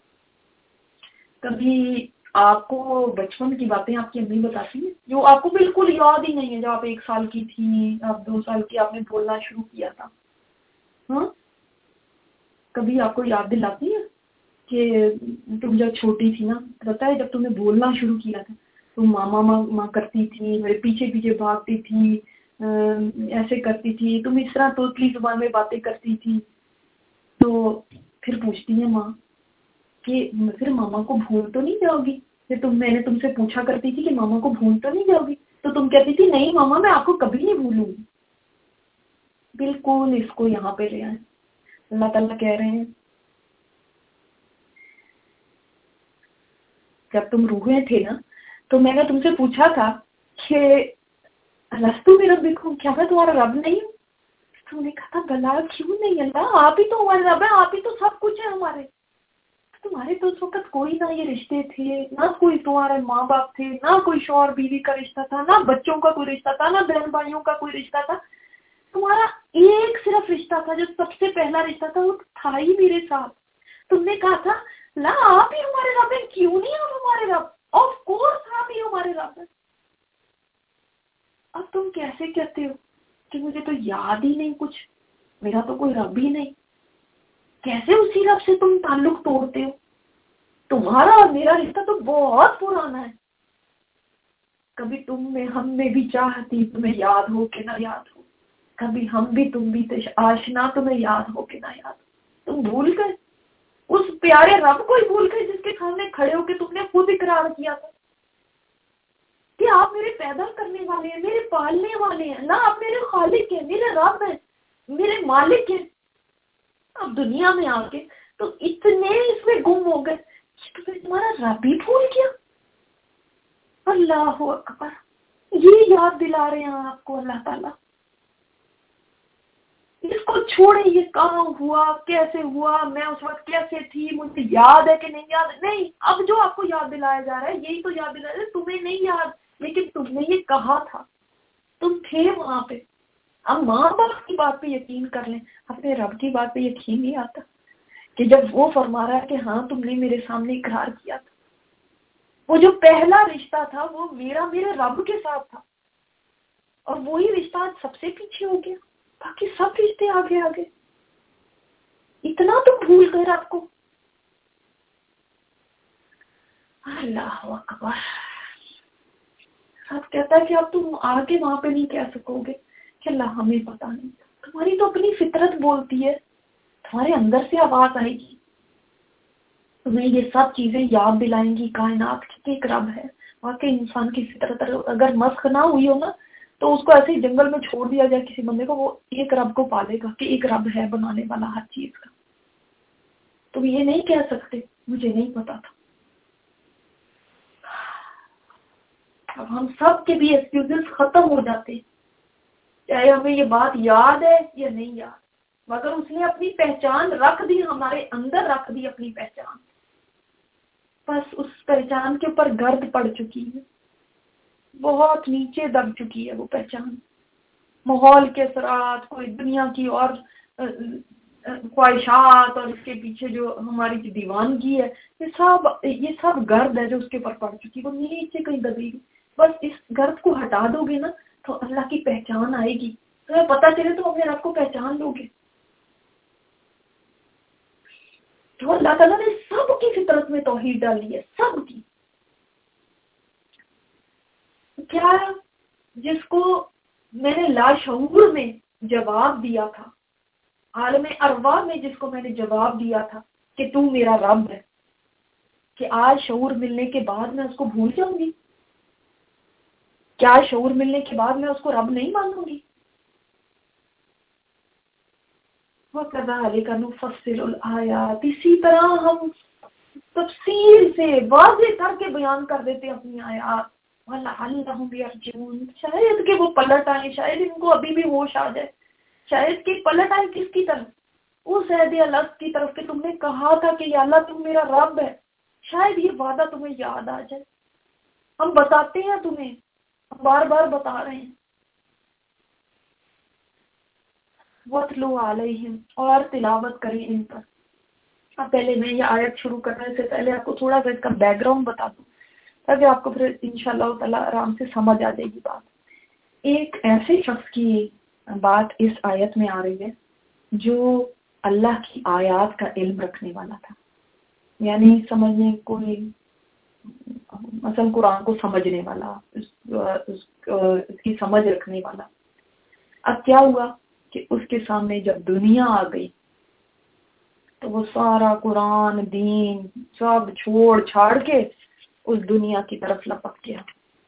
کبھی آپ کو بچپن کی باتیں آپ کی امی بتاتی ہیں جو آپ کو بالکل یاد ہی نہیں ہے، جب آپ 1 سال کی تھی، آپ 2 سال کی، آپ نے بولنا شروع کیا تھا. ہاں کبھی آپ کو یاد دلاتی ہے کہ تم جب چھوٹی تھی نا، پتہ ہے جب تم نے بولنا شروع کیا تھا تم ماما ماں کرتی تھی، میرے پیچھے پیچھے بھاگتی تھی، ایسے کرتی تھی، تم اس طرح توتلی زبان میں باتیں کرتی تھی. تو پھر پوچھتی ہے ماں کہ پھر ماما کو بھول تو نہیں جاؤ گی؟ پھر میں نے تم سے پوچھا کرتی تھی کہ ماما کو بھول تو نہیں جاؤ گی؟ تو تم کہتی تھی نہیں ماما میں آپ کو کبھی نہیں بھولوں گی. بالکل اس کو یہاں پہ لے آئیں. اللہ تعالیٰ کہہ رہے ہیں جب تم روحیں تھے نا تو میں نے تم سے پوچھا تھا کہ لستو میرا دیکھو، کیا میں تمہارا رب نہیں ہوں؟ تم نے کہا تھا بلا کیوں نہیں اللہ، آپ ہی تو ہمارے رب ہیں، آپ ہی تو سب کچھ ہے ہمارے. تمہارے تو اس وقت کوئی نہ یہ رشتے تھے، نہ کوئی تمہارے ماں باپ تھے، نہ کوئی شوہر بیوی کا رشتہ تھا، نہ بچوں کا کوئی رشتہ تھا، نہ بہن بھائیوں کا کوئی رشتہ تھا. تمہارا ایک صرف رشتہ تھا جو سب سے پہلا رشتہ تھا، وہ تھا ہی میرے ساتھ. تم نے کہا تھا لا آپ ہی ہمارے رب ہیں، کیوں نہیں آپ ہمارے رب؟ آف کورس آپ ہی ہمارے رب ہیں. اب تم کیسے کہتے ہو کہ مجھے تو یاد ہی نہیں کچھ، میرا تو کوئی رب ہی نہیں؟ کیسے اسی رب سے تم تعلق توڑتے ہو؟ تمہارا اور میرا رشتہ تو بہت پرانا ہے. کبھی تم میں ہم میں بھی چاہتی تمہیں یاد ہو کہ نہ یاد ہو، کبھی ہم بھی تم بھی آشنا تمہیں یاد ہو کہ نہ یاد ہو. تم بھول گئے اس پیارے رب کو ہی بھول گئے جس کے سامنے کھڑے ہو کے تم نے خود اقرار کیا تھا کہ آپ میرے پیدا کرنے والے ہیں، میرے پالنے والے ہیں، نہ آپ میرے خالق ہیں، میرے رب ہیں، میرے مالک ہیں. اب دنیا میں آ کے تو اتنے اس میں گم ہو گئے کہ تمہارا رب ہی بھول گیا. اللہ اکبر. یہ یاد دلا رہے ہیں آپ کو اللہ تعالیٰ. اس کو چھوڑے یہ کہاں ہوا، کیسے ہوا، میں اس وقت کیسے تھی، مجھے یاد ہے کہ نہیں یاد. نہیں، اب جو آپ کو یاد دلایا جا رہا ہے یہی تو یاد دلایا جا رہا ہے. تمہیں نہیں یاد، لیکن تم نے یہ کہا تھا، تم تھے وہاں پہ. اب ماں باپ کی بات پہ یقین کر لیں، اپنے رب کی بات پہ یقین نہیں آتا کہ جب وہ فرما رہا ہے کہ ہاں تم نے میرے سامنے اقرار کیا تھا. وہ جو پہلا رشتہ تھا وہ میرے رب کے ساتھ تھا، اور وہی رشتہ آج سب سے پیچھے ہو گیا. باقی سب رشتے آگے آگے. اتنا تم بھول گئے رب کو. اللہ اکبر. رب کہتا ہے کہ اب تم آگے وہاں پہ نہیں کہہ سکو گے کہ اللہ ہمیں پتا نہیں. تمہاری تو اپنی فطرت بولتی ہے، تمہارے اندر سے آواز آئے گی، تمہیں یہ سب چیزیں یاد دلائیں گی کائنات کی ایک رب ہے. واقعی انسان کی فطرت اگر مسخ نہ ہوئی ہو نا تو اس کو ایسے ہی جنگل میں چھوڑ دیا جائے کسی بندے کو، وہ ایک رب کو پالے گا کہ ایک رب ہے بنانے والا ہر چیز کا. تم یہ نہیں کہہ سکتے مجھے نہیں پتا تھا. اب ہم سب کے بھی ایکسکیوزز ختم ہو جاتے ہیں، چاہے ہمیں یہ بات یاد ہے یا نہیں یاد، مگر اس نے اپنی پہچان رکھ دی، ہمارے اندر رکھ دی اپنی پہچان. بس اس پہچان کے اوپر گرد پڑ چکی ہے، بہت نیچے دب چکی ہے وہ پہچان. ماحول کے اثرات، کوئی دنیا کی اور خواہشات، اور اس کے پیچھے جو ہماری جو دیوانگی ہے، یہ سب گرد ہے جو اس کے اوپر پڑ چکی، وہ نیچے کہیں دبی گئی. بس اس گرد کو ہٹا دو گے نا تو اللہ کی پہچان آئے گی. تمہیں پتہ چلے تو اپنے رب کو پہچان لو گے. تو اللہ تعالیٰ نے سب کی فطرت میں توحید ڈالی ہے، سب کی. کیا جس کو میں نے لاشعور میں جواب دیا تھا، عالم ارواح میں جس کو میں نے جواب دیا تھا کہ تو میرا رب ہے، کہ آج شعور ملنے کے بعد میں اس کو بھول جاؤں گی؟ کیا شعور ملنے کے بعد میں اس کو رب نہیں مانوں گی؟ وَكَذَلِكَ نُفَصِّلُ الْآيَاتِ. اسی طرح ہم تفصیل سے واضح کر کے بیان کر دیتے اپنی آیات. وَلَعَلَّهُمْ يَرْجِعُونَ. شاید کہ وہ پلٹ آئیں، شاید ان کو ابھی بھی ہوش آ جائے. شاید کہ پلٹ آئیں کس کی طرف؟ اس عہد الگ کی طرف کہ تم نے کہا تھا کہ یا اللہ تم میرا رب ہے. شاید یہ وعدہ تمہیں یاد آ جائے. ہم بتاتے ہیں تمہیں، ہم بار بار بتا رہے ہیں. وَاتْلُ عَلَيْهِمْ. اور تلاوت کریں ان پر. اب پہلے میں یہ آیت شروع کرنے سے پہلے آپ کو تھوڑا سا اس کا بیک گراؤنڈ بتا دوں تاکہ آپ کو پھر انشاءاللہ تعالی آرام سے سمجھ آ جائے گی بات. ایک ایسے شخص کی بات اس آیت میں آ رہی ہے جو اللہ کی آیات کا علم رکھنے والا تھا، یعنی سمجھنے کوئی مثلا قرآن کو سمجھنے والا، اس کی سمجھ رکھنے والا. اب کیا ہوا کہ اس کے سامنے جب دنیا آ گئی تو وہ سارا قرآن دین سب چھوڑ چھاڑ کے اس دنیا کی طرف لپک گیا.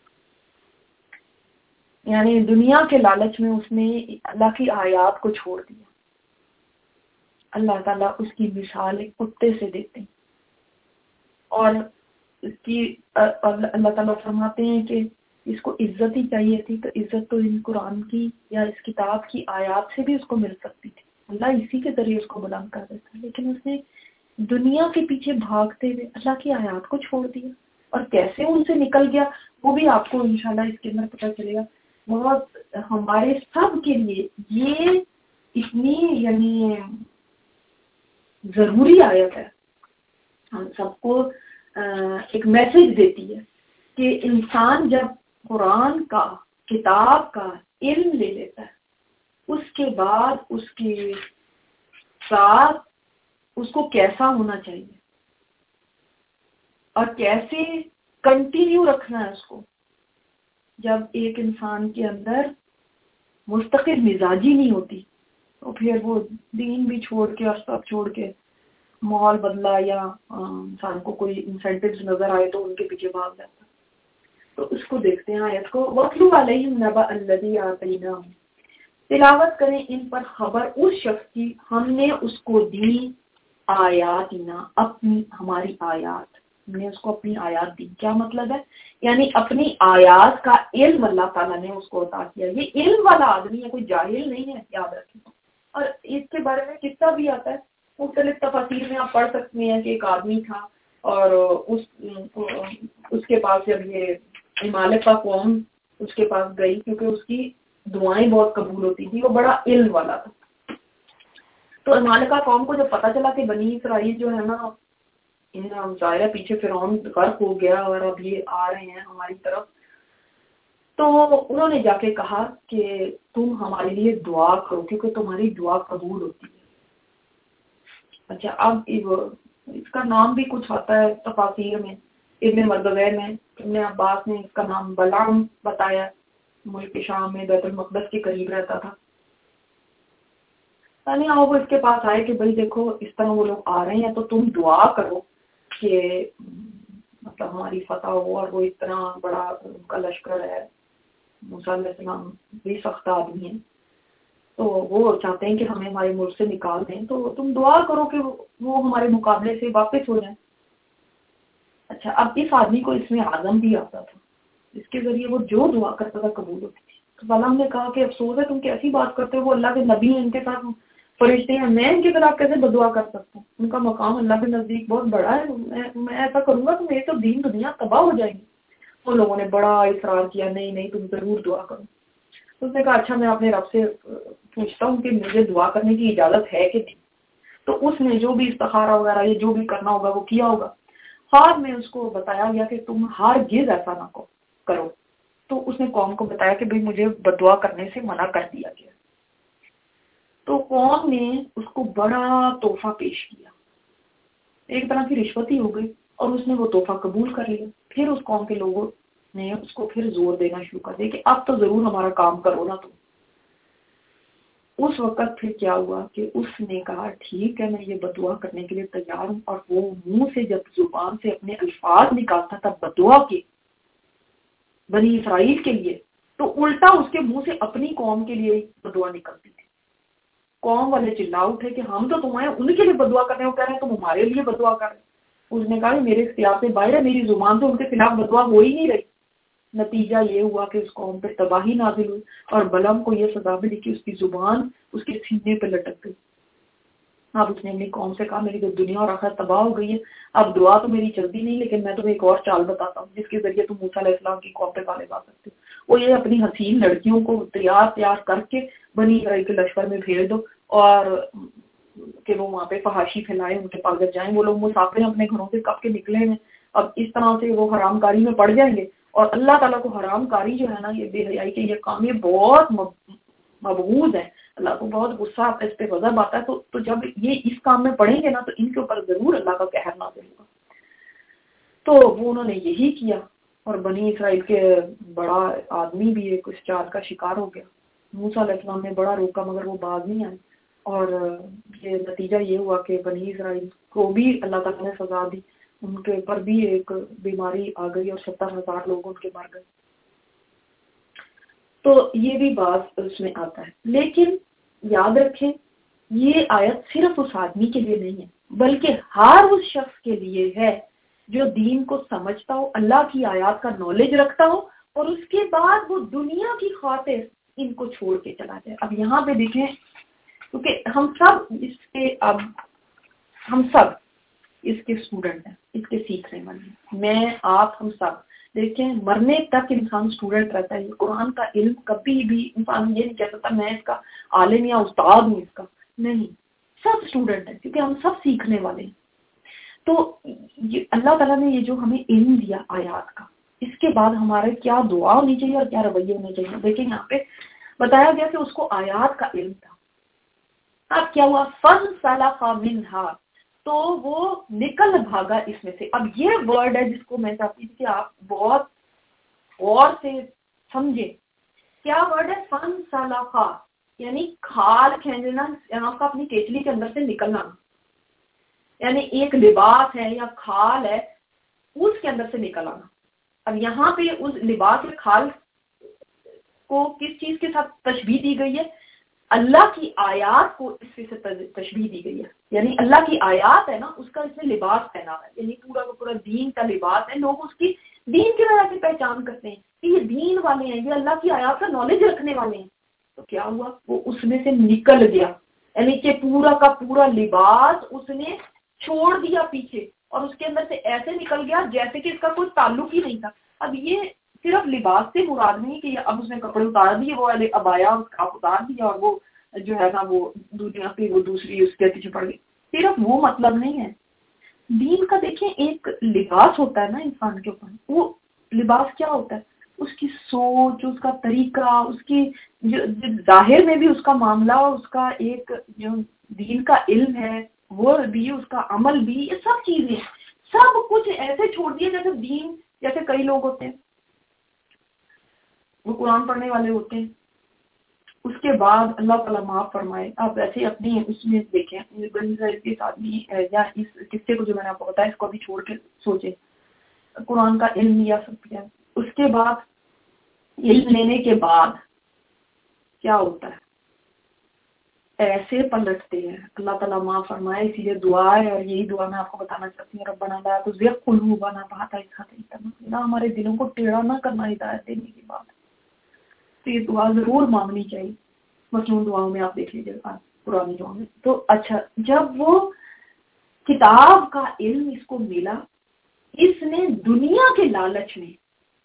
یعنی دنیا کے لالچ میں اس نے اللہ کی آیات کو چھوڑ دیا. اللہ تعالیٰ اس کی مثال ایک کتے سے دیتے ہیں، اور اس کی اللہ تعالیٰ فرماتے ہیں کہ اس کو عزت ہی چاہیے تھی تو عزت تو ان قرآن کی یا اس کتاب کی آیات سے بھی اس کو مل سکتی تھی. اللہ اسی کے ذریعے اس کو بلند کر دیتا، لیکن اس نے دنیا کے پیچھے بھاگتے ہوئے اللہ کی آیات کو چھوڑ دیا. اور کیسے ان سے نکل گیا وہ بھی آپ کو انشاءاللہ اس کے اندر پتہ چلے گا. بہت ہمارے سب کے لیے یہ اتنی یعنی ضروری آیت ہے، ہم سب کو ایک میسج دیتی ہے کہ انسان جب قرآن کا کتاب کا علم لے لیتا ہے اس کے بعد اس کے ساتھ اس کو کیسا ہونا چاہیے اور کیسے کنٹینیو رکھنا ہے اس کو. جب ایک انسان کے اندر مستقل مزاجی نہیں ہوتی تو پھر وہ دین بھی چھوڑ کے اور سب چھوڑ کے ماحول بدلا یا انسان کو کوئی انسینٹیوز نظر آئے تو ان کے پیچھے بھاگ جاتا. تو اس کو دیکھتے ہیں آیت کو. وَاتْلُ عَلَيْهِمْ نَبَأَ الَّذِي آتَيْنَاهُ, تلاوت کریں ان پر خبر اس شخص کی ہم نے اس کو دی آیاتنا, اپنی ہماری آیات, ہم نے اس کو اپنی آیات دی. کیا مطلب ہے؟ یعنی اپنی آیات کا علم اللہ تعالیٰ نے اس کو عطا کیا. یہ علم والا آدمی ہے, کوئی جاہل نہیں ہے, یاد رکھیں. اور اس کے بارے میں قصہ بھی آتا ہے, مختلف تفاسیر میں آپ پڑھ سکتے ہیں کہ ایک آدمی تھا اور اس کے پاس جب یہ عمالقہ قوم اس کے پاس گئی کیونکہ اس کی دعائیں بہت قبول ہوتی تھی, وہ بڑا علم والا تھا. تو عمالقہ قوم کو جب پتا چلا کہ بنی اسرائیل جو ہے نا ظاہر پیچھے فرعون غرق ہو گیا اور اب یہ آ رہے ہیں ہماری طرف, تو انہوں نے جا کے کہا کہ تم ہمارے لیے دعا کرو کیونکہ تمہاری دعا قبول ہوتی ہے. اچھا, اب اس کا نام بھی کچھ آتا ہے تفاسیر میں. ابن مردوے میں ابن عباس نے اس کا نام بلعام بتایا, ملک شام میں بیت المقدس کے قریب رہتا تھا. یعنی وہ اس کے پاس آئے کہ بھائی دیکھو اس طرح وہ لوگ آ رہے ہیں تو تم دعا کرو کہ مطلب ہماری فتح ہو, اور وہ اتنا بڑا ان کا لشکر ہے, موسیٰ علیہ السلام بھی سخت آدمی ہیں, تو وہ چاہتے ہیں کہ ہمیں ہمارے ملک سے نکال دیں, تو تم دعا کرو کہ وہ ہمارے مقابلے سے واپس ہو جائیں. اچھا, اب اس آدمی کو اس میں عزم بھی آتا تھا, اس کے ذریعے وہ جو دعا کرتا تھا قبول ہوتی تھی. تو بلعام نے کہا کہ افسوس ہے تم کیسی بات کرتے ہو, وہ اللہ کے نبی ہیں, ان کے ساتھ فرشتے ہیں, میں ان کے خلاف کیسے بدعا کر سکتا ہوں, ان کا مقام اللہ کے نزدیک بہت بڑا ہے, میں ایسا کروں گا تو میری تو دین دنیا تباہ ہو جائے گی. ان لوگوں نے بڑا اصرار کیا, نہیں نہیں تم ضرور دعا کرو. اس نے کہا اچھا میں اپنے رب سے پوچھتا ہوں کہ مجھے دعا کرنے کی اجازت ہے کہ نہیں. تو اس نے جو بھی استخارہ وغیرہ یہ جو بھی کرنا ہوگا وہ کیا ہوگا. بعد میں اس کو بتایا گیا کہ تم ہرگز ایسا نہ کرو. تو اس نے قوم کو بتایا کہ بھئی مجھے بدعا کرنے سے منع کر دیا گیا. تو قوم نے اس کو بڑا تحفہ پیش کیا, ایک طرح کی رشوت ہی ہو گئی, اور اس نے وہ تحفہ قبول کر لیا. پھر اس قوم کے لوگوں نے اس کو پھر زور دینا شروع کر دیا کہ اب تو ضرور ہمارا کام کرو نا تم. اس وقت پھر کیا ہوا کہ اس نے کہا ٹھیک ہے میں یہ بدعا کرنے کے لیے تیار ہوں, اور وہ منہ سے جب زبان سے اپنے الفاظ نکالتا تھا بدعا کے بنی اسرائیل کے لیے, تو الٹا اس کے منہ سے اپنی قوم کے لیے بدعا نکلتی تھی. قوم والے چلا اٹھے کہ ہم تو تمہیں ان کے لیے بدعا کرنے کو کہہ رہے ہیں, تم ہمارے لیے بدعا کر رہے ہیں. اس نے کہا میرے اختیار سے باہر ہے, میری زبان سے ان کے خلاف بدعا ہو ہی نہیں رہی. نتیجہ یہ ہوا کہ اس قوم پہ تباہی نازل ہوئی, اور بلعام کو یہ سزا ملی کہ اس کی زبان اس کے سینے پہ لٹک گئی. اب اس نے اپنی قوم سے کہا میری تو دنیا اور آخرت تباہ ہو گئی ہے, اب دعا تو میری چلتی نہیں, لیکن میں تمہیں ایک اور چال بتاتا ہوں جس کے ذریعے تم موسیٰ علیہ السلام کی قوم پہ غالب آ سکتے ہو. وہ یہ اپنی حسین لڑکیوں کو تیار کر کے بنی اسرائیل کے لشکر میں بھیج دو, اور کہ وہ وہاں پہ فحاشی پھیلائیں, ان کے پاس جائیں. وہ لوگ مسافر ہیں, اپنے گھروں سے کب کے نکلے ہیں, اب اس طرح سے وہ حرام کاری میں پڑ جائیں گے. اور اللہ تعالیٰ کو حرام کاری جو ہے نا, یہ بے حیائی کے یہ کام, یہ بہت مبغوض ہے. اللہ کو بہت غصہ آتا ہے, اس پہ غضب آتا ہے. تو جب یہ اس کام میں پڑیں گے نا تو ان کے اوپر ضرور اللہ کا قہر نازل ہوگا. تو وہ انہوں نے یہی کیا, اور بنی اسرائیل کے بڑا آدمی بھی ایک اس چال کا شکار ہو گیا. موسیٰ علیہ السلام نے بڑا روکا مگر وہ باز نہیں آئے, اور یہ نتیجہ یہ ہوا کہ بنی اسرائیل کو بھی اللہ تعالیٰ نے سزا دی. ان کے اوپر بھی ایک بیماری آ گئی اور 70,000 لوگ ان کے مر گئے. تو یہ بھی بات اس میں آتا ہے. لیکن یاد رکھیں یہ آیت صرف اس آدمی کے لیے نہیں ہے, بلکہ ہر اس شخص کے لیے ہے جو دین کو سمجھتا ہو, اللہ کی آیات کا نالج رکھتا ہو, اور اس کے بعد وہ دنیا کی خاطر ان کو چھوڑ کے چلا جائے. اب یہاں پہ دیکھیں, کیونکہ ہم سب اس کے اسٹوڈنٹ ہیں, اس کے سیکھنے والے ہیں. میں آپ ہم سب دیکھیں مرنے تک انسان اسٹوڈنٹ رہتا ہے. یہ قرآن کا علم کبھی بھی انسان یہ نہیں کہہ سکتا میں اس کا عالم یا استاد ہوں اس کا, نہیں, سب اسٹوڈنٹ ہیں کیونکہ ہم سب سیکھنے والے ہیں. تو اللہ تعالیٰ نے یہ جو ہمیں علم دیا آیات کا, اس کے بعد ہمارے کیا دعا ہونی چاہیے اور کیا رویے ہونے چاہیے. دیکھیں یہاں پہ بتایا گیا کہ اس کو آیات کا علم تھا. اب کیا ہوا, فَانْسَلَخَ مِنْهَا, تو وہ نکل بھاگا اس میں سے. اب یہ ورڈ ہے جس کو میں چاہتی تھی کہ آپ بہت غور سے سمجھے. کیا ورڈ ہے؟ فن سلخا، یعنی کھال کھینچنا، یہاں کا اپنی کیچلی کے اندر سے نکلنا. یعنی ایک لباس ہے یا کھال ہے اس کے اندر سے نکل آنا. اب یہاں پہ اس لباس یا کھال کو کس چیز کے ساتھ تشبیہ دی گئی ہے؟ اللہ کی آیات کو اس سے تشبیہ دی گئی ہے. یعنی اللہ کی آیات ہے نا، اس کا اس میں لباس پہنا ہے، یعنی پورا کا پورا دین کا لباس ہے. لوگ اس کی دین کی وجہ سے پہچان کرتے ہیں کہ یہ دین والے ہیں، یہ اللہ کی آیات کا نالج رکھنے والے ہیں. تو کیا ہوا؟ وہ اس میں سے نکل گیا، یعنی کہ پورا کا پورا لباس اس نے چھوڑ دیا پیچھے، اور اس کے اندر سے ایسے نکل گیا جیسے کہ اس کا کوئی تعلق ہی نہیں تھا. اب یہ صرف لباس سے مراد نہیں کہ اب اس نے کپڑے اتار دیے، وہ والے ابایا اس کا اتار دیا اور وہ جو ہے نا وہ دنیا کی وہ دوسری اس کے پیچھے پڑ گئی. صرف وہ مطلب نہیں ہے. دین کا دیکھیں ایک لباس ہوتا ہے نا انسان کے اوپر. وہ لباس کیا ہوتا ہے؟ اس کی سوچ، اس کا طریقہ، اس کی جو ظاہر میں بھی اس کا معاملہ، اس کا ایک جو دین کا علم ہے وہ بھی، اس کا عمل بھی، یہ سب چیزیں سب کچھ ایسے چھوڑ دیا جیسے دین. جیسے کئی لوگ ہوتے ہیں وہ قرآن پڑھنے والے ہوتے ہیں، اس کے بعد اللہ تعالیٰ معاف فرمائے، آپ ایسے اپنی اس میں دیکھیں بنی اسرائیل کے آدمی یا اس قصے کو جو میں نے آپ کو بتایا اس کو بھی چھوڑ کے سوچے. قرآن کا علم لیا سب کیا، اس کے بعد علم لینے کے بعد کیا ہوتا ہے؟ ایسے پلٹتے ہیں. اللہ تعالیٰ معاف فرمائے. اسی لیے دعا ہے، اور یہی دعا میں آپ کو بتانا چاہتی ہوں، ربنا لا تزغ قلوبنا بعد إذ هديتنا، ہمارے دلوں کو ٹیڑھا نہ کرنا ہدایت دینے کے بعد. تو یہ دعا ضرور مانگنی چاہیے. مصنون دعاؤں میں آپ دیکھ لیجیے پرانی دعاؤں میں. تو اچھا، جب وہ کتاب کا علم اس کو ملا، اس نے دنیا کے لالچ میں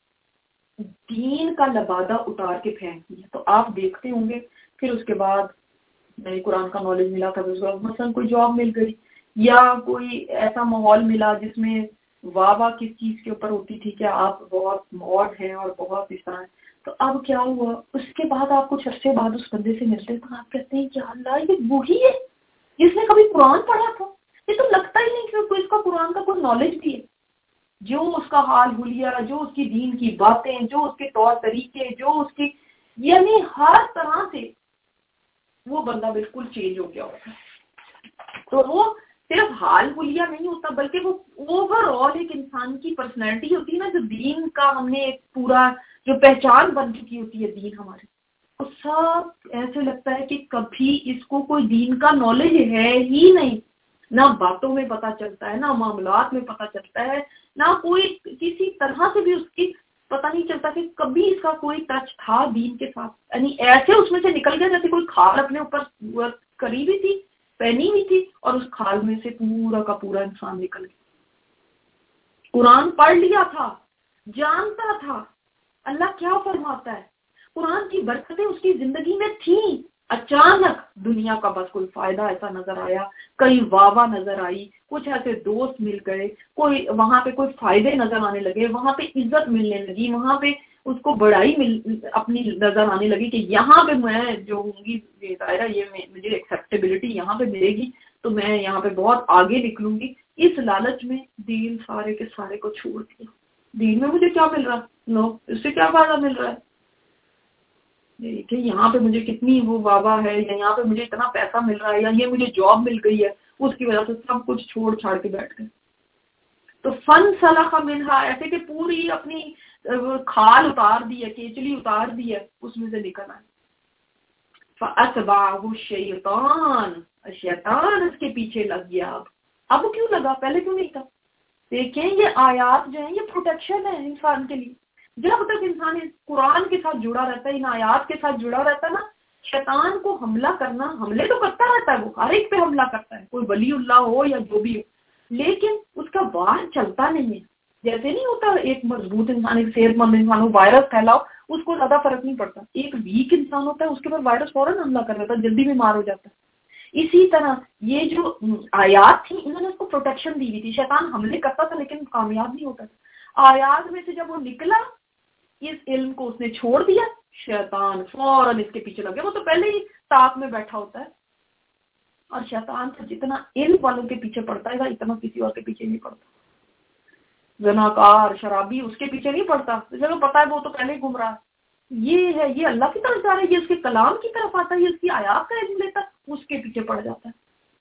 دین کا لبادہ اتار کے پھینک دیا. تو آپ دیکھتے ہوں گے پھر اس کے بعد نہیں قرآن کا نالج ملا تھا، مثلا کوئی جاب مل گئی یا کوئی ایسا ماحول ملا جس میں واہ واہ کس چیز کے اوپر ہوتی تھی کہ آپ بہت ماڈ ہیں اور بہت اس طرح. تو اب کیا ہوا؟ اس کے بعد آپ کچھ عرصے بعد اس بندے سے ملتے تو آپ کہتے ہیں کہ اللہ یہ وہی ہے جس نے کبھی قرآن پڑھا تھا. یہ تو لگتا ہی نہیں کہ اس کا قرآن کا کوئی نالج بھی ہے. جو اس کا حال حلیہ، جو اس کی دین کی باتیں، جو اس کے طور طریقے، جو اس کی یعنی ہر طرح سے وہ بندہ بالکل چینج ہو گیا ہوتا ہے. تو وہ صرف حال حلیہ نہیں ہوتا بلکہ وہ اوور آل ایک انسان کی پرسنالٹی ہوتی ہے نا، جو دین کا ہم نے ایک پورا جو پہچان بن چکی ہوتی ہے دین ہمارے. تو سب ایسے لگتا ہے کہ کبھی اس کو کوئی دین کا نالج ہے ہی نہیں. نہ باتوں میں پتہ چلتا ہے، نہ معاملات میں پتہ چلتا ہے، نہ کوئی کسی طرح سے بھی اس کی پتہ نہیں چلتا کہ کبھی اس کا کوئی ٹچ تھا دین کے ساتھ. یعنی ایسے اس میں سے نکل گیا جیسے کوئی کھال اپنے اوپر کری ہوئی تھی، پہنی ہوئی تھی، اور اس کھال میں سے پورا کا پورا انسان نکل گیا. قرآن پڑھ لیا تھا، جانتا تھا اللہ کیا فرماتا ہے، قرآن کی برکتیں اس کی زندگی میں تھیں. اچانک دنیا کا بس کوئی فائدہ ایسا نظر آیا، کئی واہ نظر آئی، کچھ ایسے دوست مل گئے، کوئی وہاں پہ کوئی فائدے نظر آنے لگے، وہاں پہ عزت ملنے لگی، وہاں پہ اس کو بڑائی اپنی نظر آنے لگی کہ یہاں پہ میں جو ہوں گی ظاہرہ یہ مجھے ایکسیپٹیبلٹی یہاں پہ ملے گی تو میں یہاں پہ بہت آگے نکلوں گی. اس لالچ میں دین سارے کے سارے کو چھوڑ دیا. دین میں مجھے کیا مل رہا ہے؟ نو، اس سے کیا فائدہ مل رہا ہے کہ یہاں پہ مجھے کتنی وہ واہ ہے، یا یہاں پہ مجھے اتنا پیسہ مل رہا ہے، یا یہ مجھے جاب مل گئی ہے، اس کی وجہ سے سب کچھ چھوڑ چھاڑ کے بیٹھ گئے. تو فن سلخ منہا، ایسے کہ پوری اپنی کھال اتار دی ہے، کیچلی اتار دی ہے، اس میں سے نکل آئے. فَأَتْبَعَهُ الشَّيْطَانُ، شیطان اس کے پیچھے لگ گیا. اب کیوں لگا؟ پہلے کیوں نہیں تھا؟ دیکھیں یہ آیات جو ہیں یہ پروٹیکشن ہے انسان کے لیے. جب تک انسان قرآن کے ساتھ جڑا رہتا ہے، ان آیات کے ساتھ جڑا رہتا ہے نا، شیطان کو حملہ کرنا، حملے تو کرتا رہتا ہے، وہ ہر ایک پہ حملہ کرتا ہے، کوئی ولی اللہ ہو یا جو بھی ہو، لیکن اس کا وار چلتا نہیں ہے. جیسے نہیں ہوتا ایک مضبوط انسان، ایک صحت مند انسان ہو، وائرس پھیلاؤ اس کو زیادہ فرق نہیں پڑتا. ایک ویک انسان ہوتا ہے اس کے اوپر وائرس فوراً حملہ کر دیتا ہے، جلدی بیمار ہو جاتا ہے. اسی طرح یہ جو آیات تھی انہوں نے اس کو پروٹیکشن دی ہوئی تھی. شیطان حملے کرتا تھا لیکن کامیاب نہیں ہوتا تھا. آیات میں سے جب وہ نکلا، اس علم کو اس نے چھوڑ دیا، شیطان فوراً اس کے پیچھے لگ گیا. وہ تو پہلے ہی طاق میں بیٹھا ہوتا ہے. اور شیطان تو جتنا علم والوں کے پیچھے پڑتا ہے اتنا کسی اور کے پیچھے نہیں پڑتا. زناکار شرابی اس کے پیچھے نہیں پڑتا، چلو پتا ہے وہ تو پہلے ہی گمراہ. یہ ہے، یہ اللہ کی طرف جا رہا ہے، یہ اس کے کلام کی طرف آتا ہے، یہ اس کی آیات کا علم لیتا ہے، اس کے پیچھے پڑ جاتا ہے.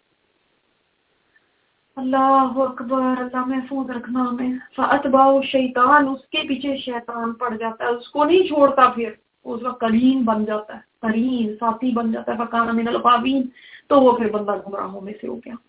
اللہ اکبر، اللہ محفوظ رکھنا ہمیں. فاتباؤ شیطان، اس کے پیچھے شیطان پڑ جاتا ہے، اس کو نہیں چھوڑتا، پھر اس کا کریم بن جاتا ہے، کریم ساتھی بن جاتا ہے. فکان من الغاوین، تو وہ پھر بندہ گمراہوں میں سے ہو گیا.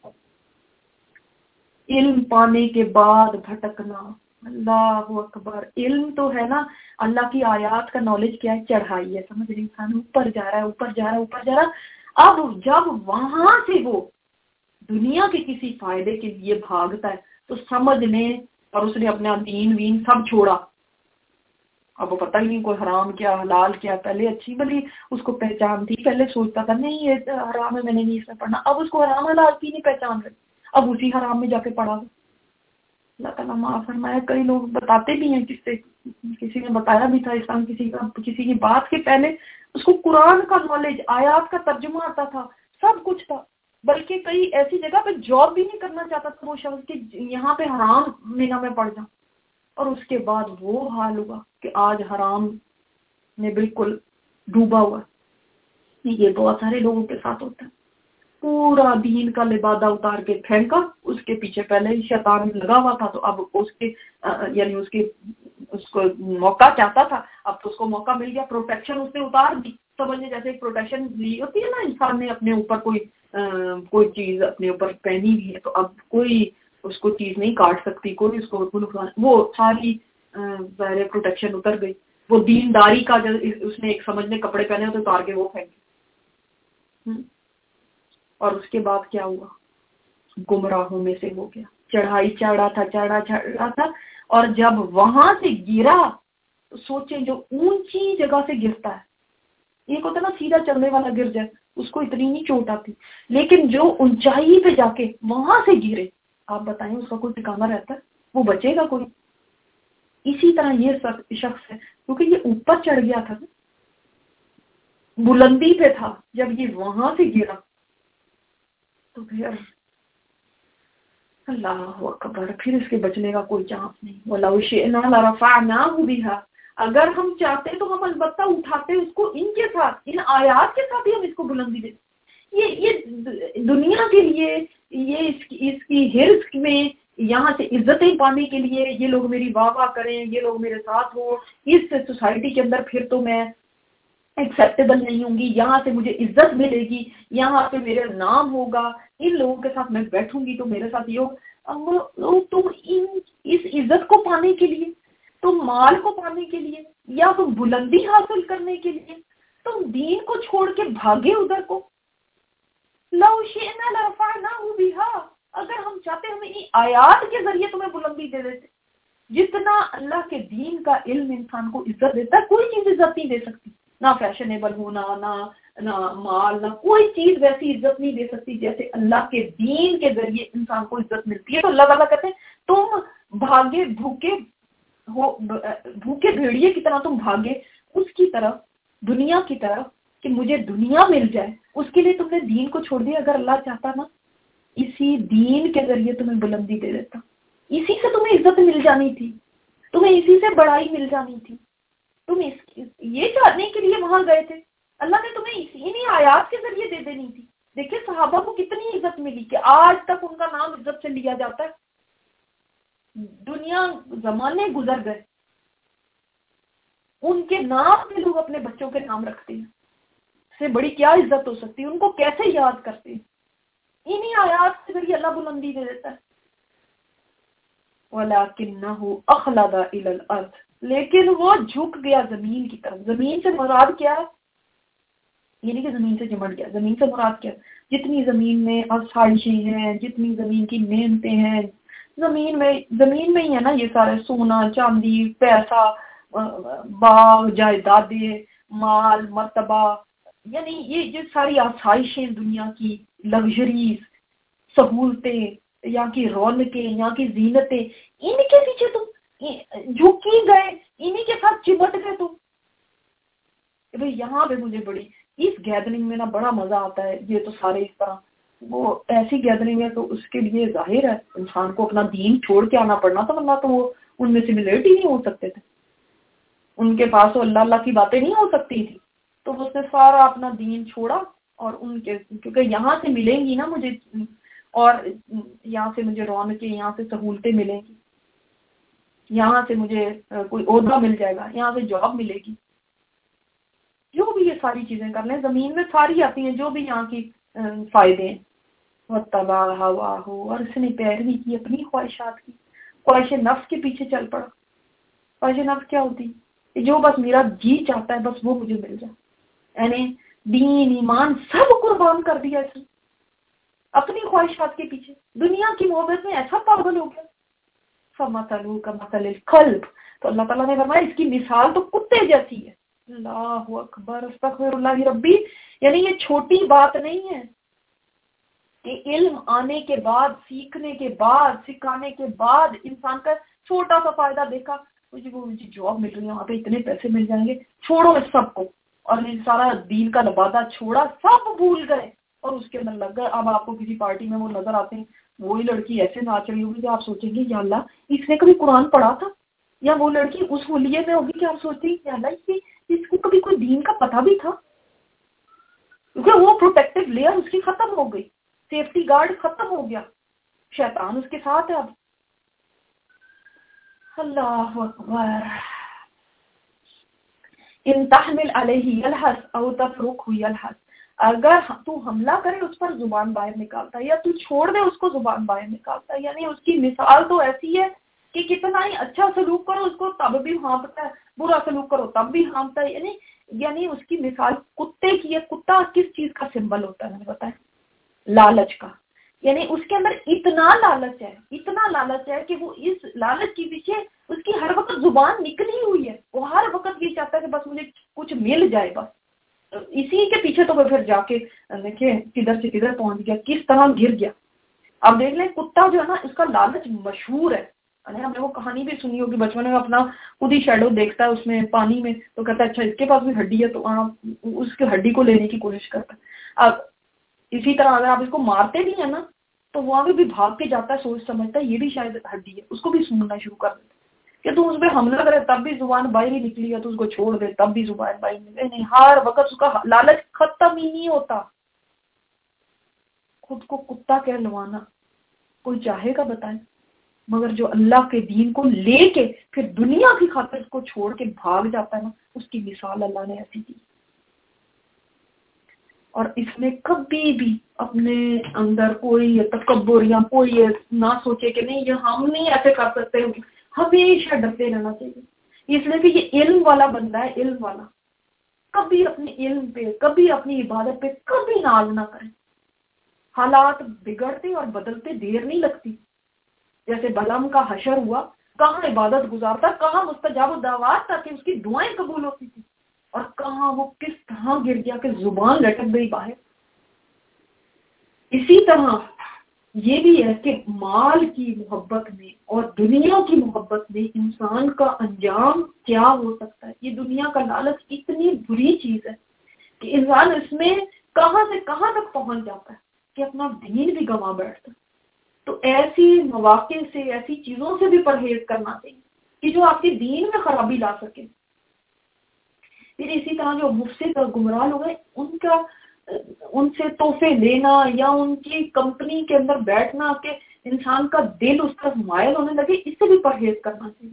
علم پانے کے بعد بھٹکنا. اللہ اکبر. علم تو ہے نا، اللہ کی آیات کا نالج کیا ہے؟ چڑھائی ہے، سمجھ رہے انسان اوپر جا رہا ہے، اوپر جا رہا ہے، اوپر جا رہا ہے. اب جب وہاں سے وہ دنیا کے کسی فائدے کے لیے بھاگتا ہے تو سمجھ لیں، اور اس نے اپنا دین وین سب چھوڑا. اب وہ پتہ ہی نہیں کوئی حرام کیا حلال کیا. پہلے اچھی بلی اس کو پہچان تھی، پہلے سوچتا تھا نہیں یہ حرام ہے میں نے نہیں اس میں پڑھنا. اب اس کو حرام حلال کی نہیں پہچان رہی، اب اسی حرام میں جا کے پڑھا. اللہ تعالیٰ معاف فرمایا. کئی لوگ بتاتے بھی ہیں، کسی نے بتایا بھی تھا اسلام کسی کی بات کے پہلے اس کو قرآن کا نالج، آیات کا ترجمہ آتا تھا، سب کچھ تھا. بلکہ کئی ایسی جگہ پہ جاب بھی نہیں کرنا چاہتا تھا وہ شخص کہ یہاں پہ حرام مینا میں پڑ جاؤں. اور اس کے بعد وہ حال ہوا کہ آج حرام میں بالکل ڈوبا ہوا. یہ بہت سارے لوگوں کے ساتھ ہوتا ہے. پورا دین کا لبادہ اتار کے پھینکا، اس کے پیچھے پہلے ہی شیطان لگا ہوا تھا، تو اب اس کے یعنی اس کو موقع چاہتا تھا، اب تو اس کو موقع مل گیا. پروٹیکشن اس نے اتار دی. سمجھے جیسے ایک پروٹیکشن لی ہوتی ہے نا انسان نے اپنے اوپر کوئی چیز اپنے اوپر پہنی ہوئی ہے، تو اب کوئی اس کو چیز نہیں کاٹ سکتی، کوئی اس کو نقصان، وہ ساری ظاہر پروٹیکشن اتر گئی. وہ دینداری کا جو اس نے ایک سمجھنے کپڑے پہنے ہوتے اتار کے وہ پھینکے. اور اس کے بعد کیا ہوا؟ گمراہوں میں سے ہو گیا. چڑھائی چڑھا تھا، اور جب وہاں سے گرا تو سوچیں جو اونچی جگہ سے گرتا ہے، ایک ہوتا نا سیدھا چلنے والا گر جائے، اس کو اتنی نہیں چوٹ آتی، لیکن جو اونچائی پہ جا کے وہاں سے گرے، آپ بتائیں اس کا کوئی ٹھکانہ رہتا ہے؟ وہ بچے گا کوئی؟ اسی طرح یہ شخص ہے، کیونکہ یہ اوپر چڑھ گیا تھا، بلندی پہ تھا. جب یہ وہاں سے گرا تو پھر اللہ اکبر، پھر اس کے بچنے کا کوئی چانس نہیں. وَلَوْ شِئْنَا لَرَفَعْنَاهُ بِهَا، اگر ہم چاہتے تو ہم البتہ اٹھاتے اس کو ان کے ساتھ، ان آیات کے ساتھ ہی ہم اس کو بلندی دیتے. یہ دنیا کے لیے، یہ اس کی حرص میں، یہاں سے عزتیں پانے کے لیے، یہ لوگ میری واہ واہ کریں، یہ لوگ میرے ساتھ ہو، اس سوسائٹی کے اندر پھر تو میں ایکسیپٹیبل نہیں ہوں گی، یہاں سے مجھے عزت ملے گی، یہاں پہ میرا نام ہوگا، ان لوگوں کے ساتھ میں بیٹھوں گی تو میرے ساتھ تم اس عزت کو پانے کے لیے، تم مال کو پانے کے لیے، یا تم بلندی حاصل کرنے کے لیے تم دین کو چھوڑ کے بھاگے ادھر کو. لو شئنا لرفعناہ بہا، اگر ہم چاہتے ہمیں یہ آیات کے ذریعے تمہیں بلندی دے دیتے. جتنا اللہ کے دین کا علم انسان کو عزت دیتا ہے، کوئی چیز عزت نہیں دے سکتی، نہ فیشنیبل ہونا، نہ مال، نہ کوئی چیز ویسی عزت نہیں دے سکتی جیسے اللہ کے دین کے ذریعے انسان کو عزت ملتی ہے. تو اللہ تعالیٰ کہتے ہیں تم بھاگے بھوکے بھیڑیے کی طرح تم بھاگے اس کی طرف، دنیا کی طرف، کہ مجھے دنیا مل جائے. اس کے لیے تم نے دین کو چھوڑ دیا. اگر اللہ چاہتا نا اسی دین کے ذریعے تمہیں بلندی دے دیتا، اسی سے تمہیں عزت مل جانی تھی، تمہیں اسی سے بڑائی مل جانی تھی. تم یہ چاہنے کے لیے وہاں گئے تھے، اللہ نے تمہیں انہی آیات کے ذریعے دے دینی تھی. دیکھیں صحابہ کو کتنی عزت ملی کہ آج تک ان کا نام عزت سے لیا جاتا ہے. دنیا زمانے گزر گئے، ان کے نام پہ لوگ اپنے بچوں کے نام رکھتے ہیں. اس سے بڑی کیا عزت ہو سکتی ہے؟ ان کو کیسے یاد کرتے ہیں؟ انہی آیات کے ذریعے اللہ بلندی دے دیتا ہے. وَلَكِنَّهُ أَخْلَدَ إِلَى الْأَرْضِ، لیکن وہ جھک گیا زمین کی طرف. زمین سے مراد کیا ہے؟ یہ نہیں کہ زمین سے چمٹ گیا. زمین سے مراد کیا؟ جتنی زمین میں آسائشیں ہیں، جتنی زمین کی نعمتیں ہیں، زمین میں ہی ہے نا یہ سارے، سونا چاندی پیسہ، باغ جائیدادیں، مال مرتبہ، یعنی یہ ساری آسائشیں دنیا کی، لگژریز، سہولتیں، یہاں کی رونقیں، یہاں کی زینتیں، ان کے پیچھے تم جھکی گئے، انہی کے ساتھ چمٹ گئے تم. بھئی یہاں پہ مجھے بڑی اس گیدرنگ میں نا بڑا مزہ آتا ہے، یہ تو سارے اس طرح وہ ایسی گیدرنگ ہے تو اس کے لیے ظاہر ہے انسان کو اپنا دین چھوڑ کے آنا پڑنا تھا، ورنہ تو وہ ان میں سملیٹ ہی نہیں ہو سکتے تھے، ان کے پاس تو اللہ اللہ کی باتیں نہیں ہو سکتی تھی، تو اس نے سارا اپنا دین چھوڑا اور ان کے، کیونکہ یہاں سے ملیں گی نا مجھے، اور یہاں سے مجھے رونقیں، یہاں سے سہولتیں ملیں گی، یہاں سے مجھے کوئی عہدہ مل جائے گا، یہاں سے جاب ملے گی، جو بھی یہ ساری چیزیں کر لیں زمین میں ساری آتی ہیں جو بھی یہاں کی فائدے ہیں، وَاتَّبَعَ هَوَاهُ، اور اس نے پیروی کی اپنی خواہشات کی، خواہش نفس کے پیچھے چل پڑا۔ خواہش نفس کیا ہوتی ہے؟ جو بس میرا جی چاہتا ہے بس وہ مجھے مل جائے، یعنی دین ایمان سب قربان کر دیا اس نے اپنی خواہشات کے پیچھے، دنیا کی محبت میں ایسا پاگل ہو گیا۔ فَمَثَلُهُ كَمَثَلِ الْكَلْبِ، تو اللہ تعالیٰ نے فرمایا اس کی مثال تو کتے جیسی ہے۔ اللہ اکبر، استغفر اللہ ربی، یعنی یہ چھوٹی بات نہیں ہے کہ علم آنے کے بعد، سیکھنے کے بعد، سکھانے کے بعد انسان کا چھوٹا سا فائدہ دیکھا، مجھے جاب مل رہی ہے، وہاں پہ اتنے پیسے مل جائیں گے، چھوڑو اس سب کو، اور یہ سارا دین کا لبادہ چھوڑا، سب بھول گئے اور اس کے اندر لگ گئے۔ اب آپ کو کسی پارٹی میں وہ نظر آتے ہیں، وہی لڑکی ایسے ناچ رہی ہوگی کہ آپ سوچیں گے یا اللہ اس نے کبھی قرآن پڑھا تھا، یا وہ لڑکی اس ہولیے میں ہوگی کہ آپ سوچتے ہیں یا اللہ اس کو کبھی کوئی دین کا پتہ بھی تھا، کیونکہ وہ پروٹیکٹیو لیئر اس کی ختم ہو گئی، سیفٹی گارڈ ختم ہو گیا، شیطان اس کے ساتھ ہے اب۔ اللہ اکبر۔ ان تحمل علیہ یلحس او تترکہ یلحس، اگر تو حملہ کرے اس پر زبان باہر نکالتا ہے، یا تو چھوڑ دے اس کو زبان باہر نکالتا ہے، یعنی اس کی مثال تو ایسی ہے کہ کتنا ہی اچھا سلوک کرو اس کو تب بھی ہانپتا ہے، برا سلوک کرو تب بھی ہانپتا ہے، یعنی اس کی مثال کتے کی ہے۔ کتا کس چیز کا سمبل ہوتا ہے مجھے بتائیں؟ لالچ کا، یعنی اس کے اندر اتنا لالچ ہے، اتنا لالچ ہے کہ وہ اس لالچ کے پیچھے اس کی ہر وقت زبان نکلی ہوئی ہے، وہ ہر وقت یہ چاہتا ہے کہ بس مجھے کچھ مل جائے، بس اسی کے پیچھے تو وہ پھر جا کے دیکھیں کدھر سے کدھر پہنچ گیا، کس طرح گر گیا۔ اب دیکھ لیں کتا جو ہے نا اس کا لالچ مشہور ہے، ہم نے وہ کہانی بھی سنی ہوگی بچپن میں، اپنا خود ہی شیڈو دیکھتا ہے اس میں پانی میں تو کہتا ہے اچھا اس کے پاس بھی ہڈی ہے تو اس کی ہڈی کو لینے کی کوشش کرتا ہے۔ اب اسی طرح اگر آپ اس کو مارتے بھی ہیں نا تو وہاں بھی بھاگ کے جاتا ہے، سوچ سمجھتا ہے یہ بھی شاید ہڈی ہے، اس کو بھی سونگنا شروع کر دیتا ہے کہ تو اس پہ حملہ کرے تب بھی زبان باہر ہی نکلی ہے، تو اس کو چھوڑ دے تب بھی زبان باہر نکلے، نہیں ہر وقت اس کا لالچ ختم ہی نہیں ہوتا۔ خود کو کتا کہلوانا کوئی چاہے گا بتائیں؟ مگر جو اللہ کے دین کو لے کے پھر دنیا کی خاطر اس کو چھوڑ کے بھاگ جاتا ہے نا، اس کی مثال اللہ نے ایسی دی، اور اس میں کبھی بھی اپنے اندر کوئی تکبر یا کوئی نہ سوچے کہ نہیں یہ ہم نہیں ایسے کر سکتے، ہمیشہ ڈرتے رہنا چاہیے، اس لیے کہ یہ علم والا بندہ ہے، علم والا کبھی اپنے علم پہ، کبھی اپنی عبادت پہ کبھی ناز نہ کرے۔ حالات بگڑتے اور بدلتے دیر نہیں لگتی، جیسے بلعام کا حشر ہوا، کہاں عبادت گزارتا، کہاں مستجاب الدعوات تھا کہ اس کی دعائیں قبول ہوتی تھی، اور کہاں وہ کس طرح گر گیا کہ زبان لٹک گئی باہر۔ اسی طرح یہ بھی ہے کہ مال کی محبت میں اور دنیا کی محبت میں انسان کا انجام کیا ہو سکتا ہے۔ یہ دنیا کا لالچ اتنی بری چیز ہے کہ انسان اس میں کہاں سے کہاں تک پہنچ جاتا ہے کہ اپنا دین بھی گنوا بیٹھتا ہے۔ تو ایسی مواقع سے، ایسی چیزوں سے بھی پرہیز کرنا چاہیے کہ جو آپ کے دین میں خرابی لا سکے۔ پھر اسی طرح جو مفسد اور گمراہ لوگ ہیں ان سے تحفے لینا یا ان کی کمپنی کے اندر بیٹھنا کہ انسان کا دل اس طرف مائل ہونے لگے، اس سے بھی پرہیز کرنا چاہیے۔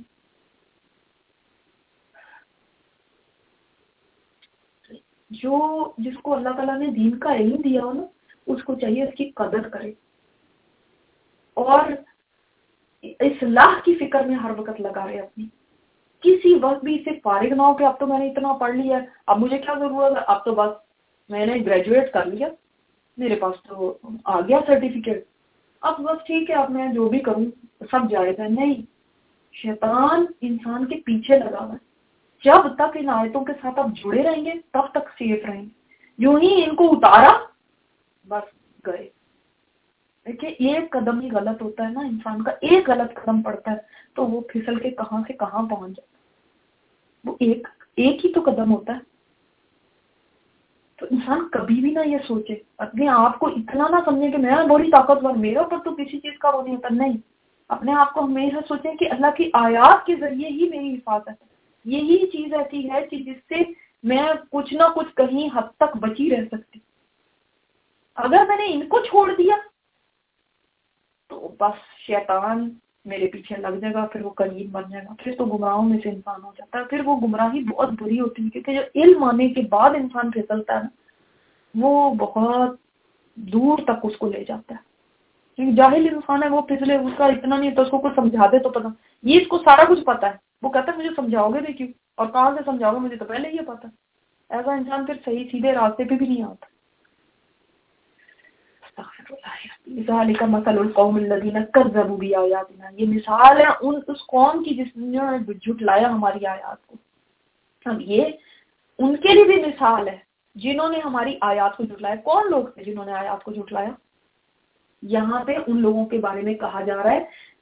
جس کو اللہ تعالیٰ نے دین کا علم دیا ہو نا، اس کو چاہیے اس کی قدر کرے اور اصلاح کی فکر میں ہر وقت لگا رہے اپنی، کسی وقت بھی اسے فارغ نہ ہو کہ اب تو میں نے اتنا پڑھ لیا ہے، اب مجھے کیا ضرورت ہے، اب تو بس میں نے گریجویٹ کر لیا، میرے پاس تو آ گیا سرٹیفکیٹ، اب بس ٹھیک ہے اب میں جو بھی کروں سب جائز ہے۔ نہیں، شیطان انسان کے پیچھے لگا ہوا ہے، جب تک ان آیتوں کے ساتھ آپ جڑے رہیں گے تب تک سیف رہیں گے، جو ہی ان کو اتارا بس گئے۔ دیکھیے ایک قدم ہی غلط ہوتا ہے نا، انسان کا ایک غلط قدم پڑتا ہے تو وہ پھسل کے کہاں سے کہاں پہنچ جاتا ہے، وہ ایک ہی تو قدم ہوتا ہے۔ تو انسان کبھی بھی نہ یہ سوچے، اپنے آپ کو اتنا نہ سمجھے کہ میں بڑی طاقتور، میرے اوپر تو کسی چیز کا وہ نہیں ہوتا. نہیں، اپنے آپ کو ہمیشہ سوچیں کہ اللہ کی آیات کے ذریعے ہی میری حفاظت ہے. یہی چیز ایسی ہے کہ جس سے میں کچھ نہ کچھ کہیں حد تک بچی رہ سکتی. اگر میں نے ان کو چھوڑ دیا تو بس شیطان میرے پیچھے لگ جائے گا، پھر وہ قریب بن جائے گا، پھر تو گمراہوں میں سے انسان ہو جاتا ہے. پھر وہ گمراہی بہت بری ہوتی ہے، کیونکہ جو علم آنے کے بعد انسان پھسلتا ہے نا، وہ بہت دور تک اس کو لے جاتا ہے. کیونکہ جاہل انسان ہے، وہ پھسلے، اس کا اتنا نہیں ہوتا، اس کو کچھ سمجھا دے تو پتا، یہ اس کو سارا کچھ پتا ہے، وہ کہتا ہے مجھے سمجھاؤ گے بھی کیوں، اور کہاں سے سمجھاؤ گے، مجھے تو پہلے ہی پتا. ایسا انسان پھر صحیح سیدھے راستے پہ بھی نہیں آتا. ذالک مثل القوم الذین کذبوا بآیاتنا، یہ مثال ہے اس قوم کی جس نے جھٹلایا ہماری آیات کو. اب یہ ان کے لیے بھی مثال ہے جنہوں نے ہماری آیات کو جھٹلایا. کون لوگ تھے جنہوں نے آیات کو جھٹلایا؟ یہاں پہ ان لوگوں کے بارے میں کہا جا رہا ہے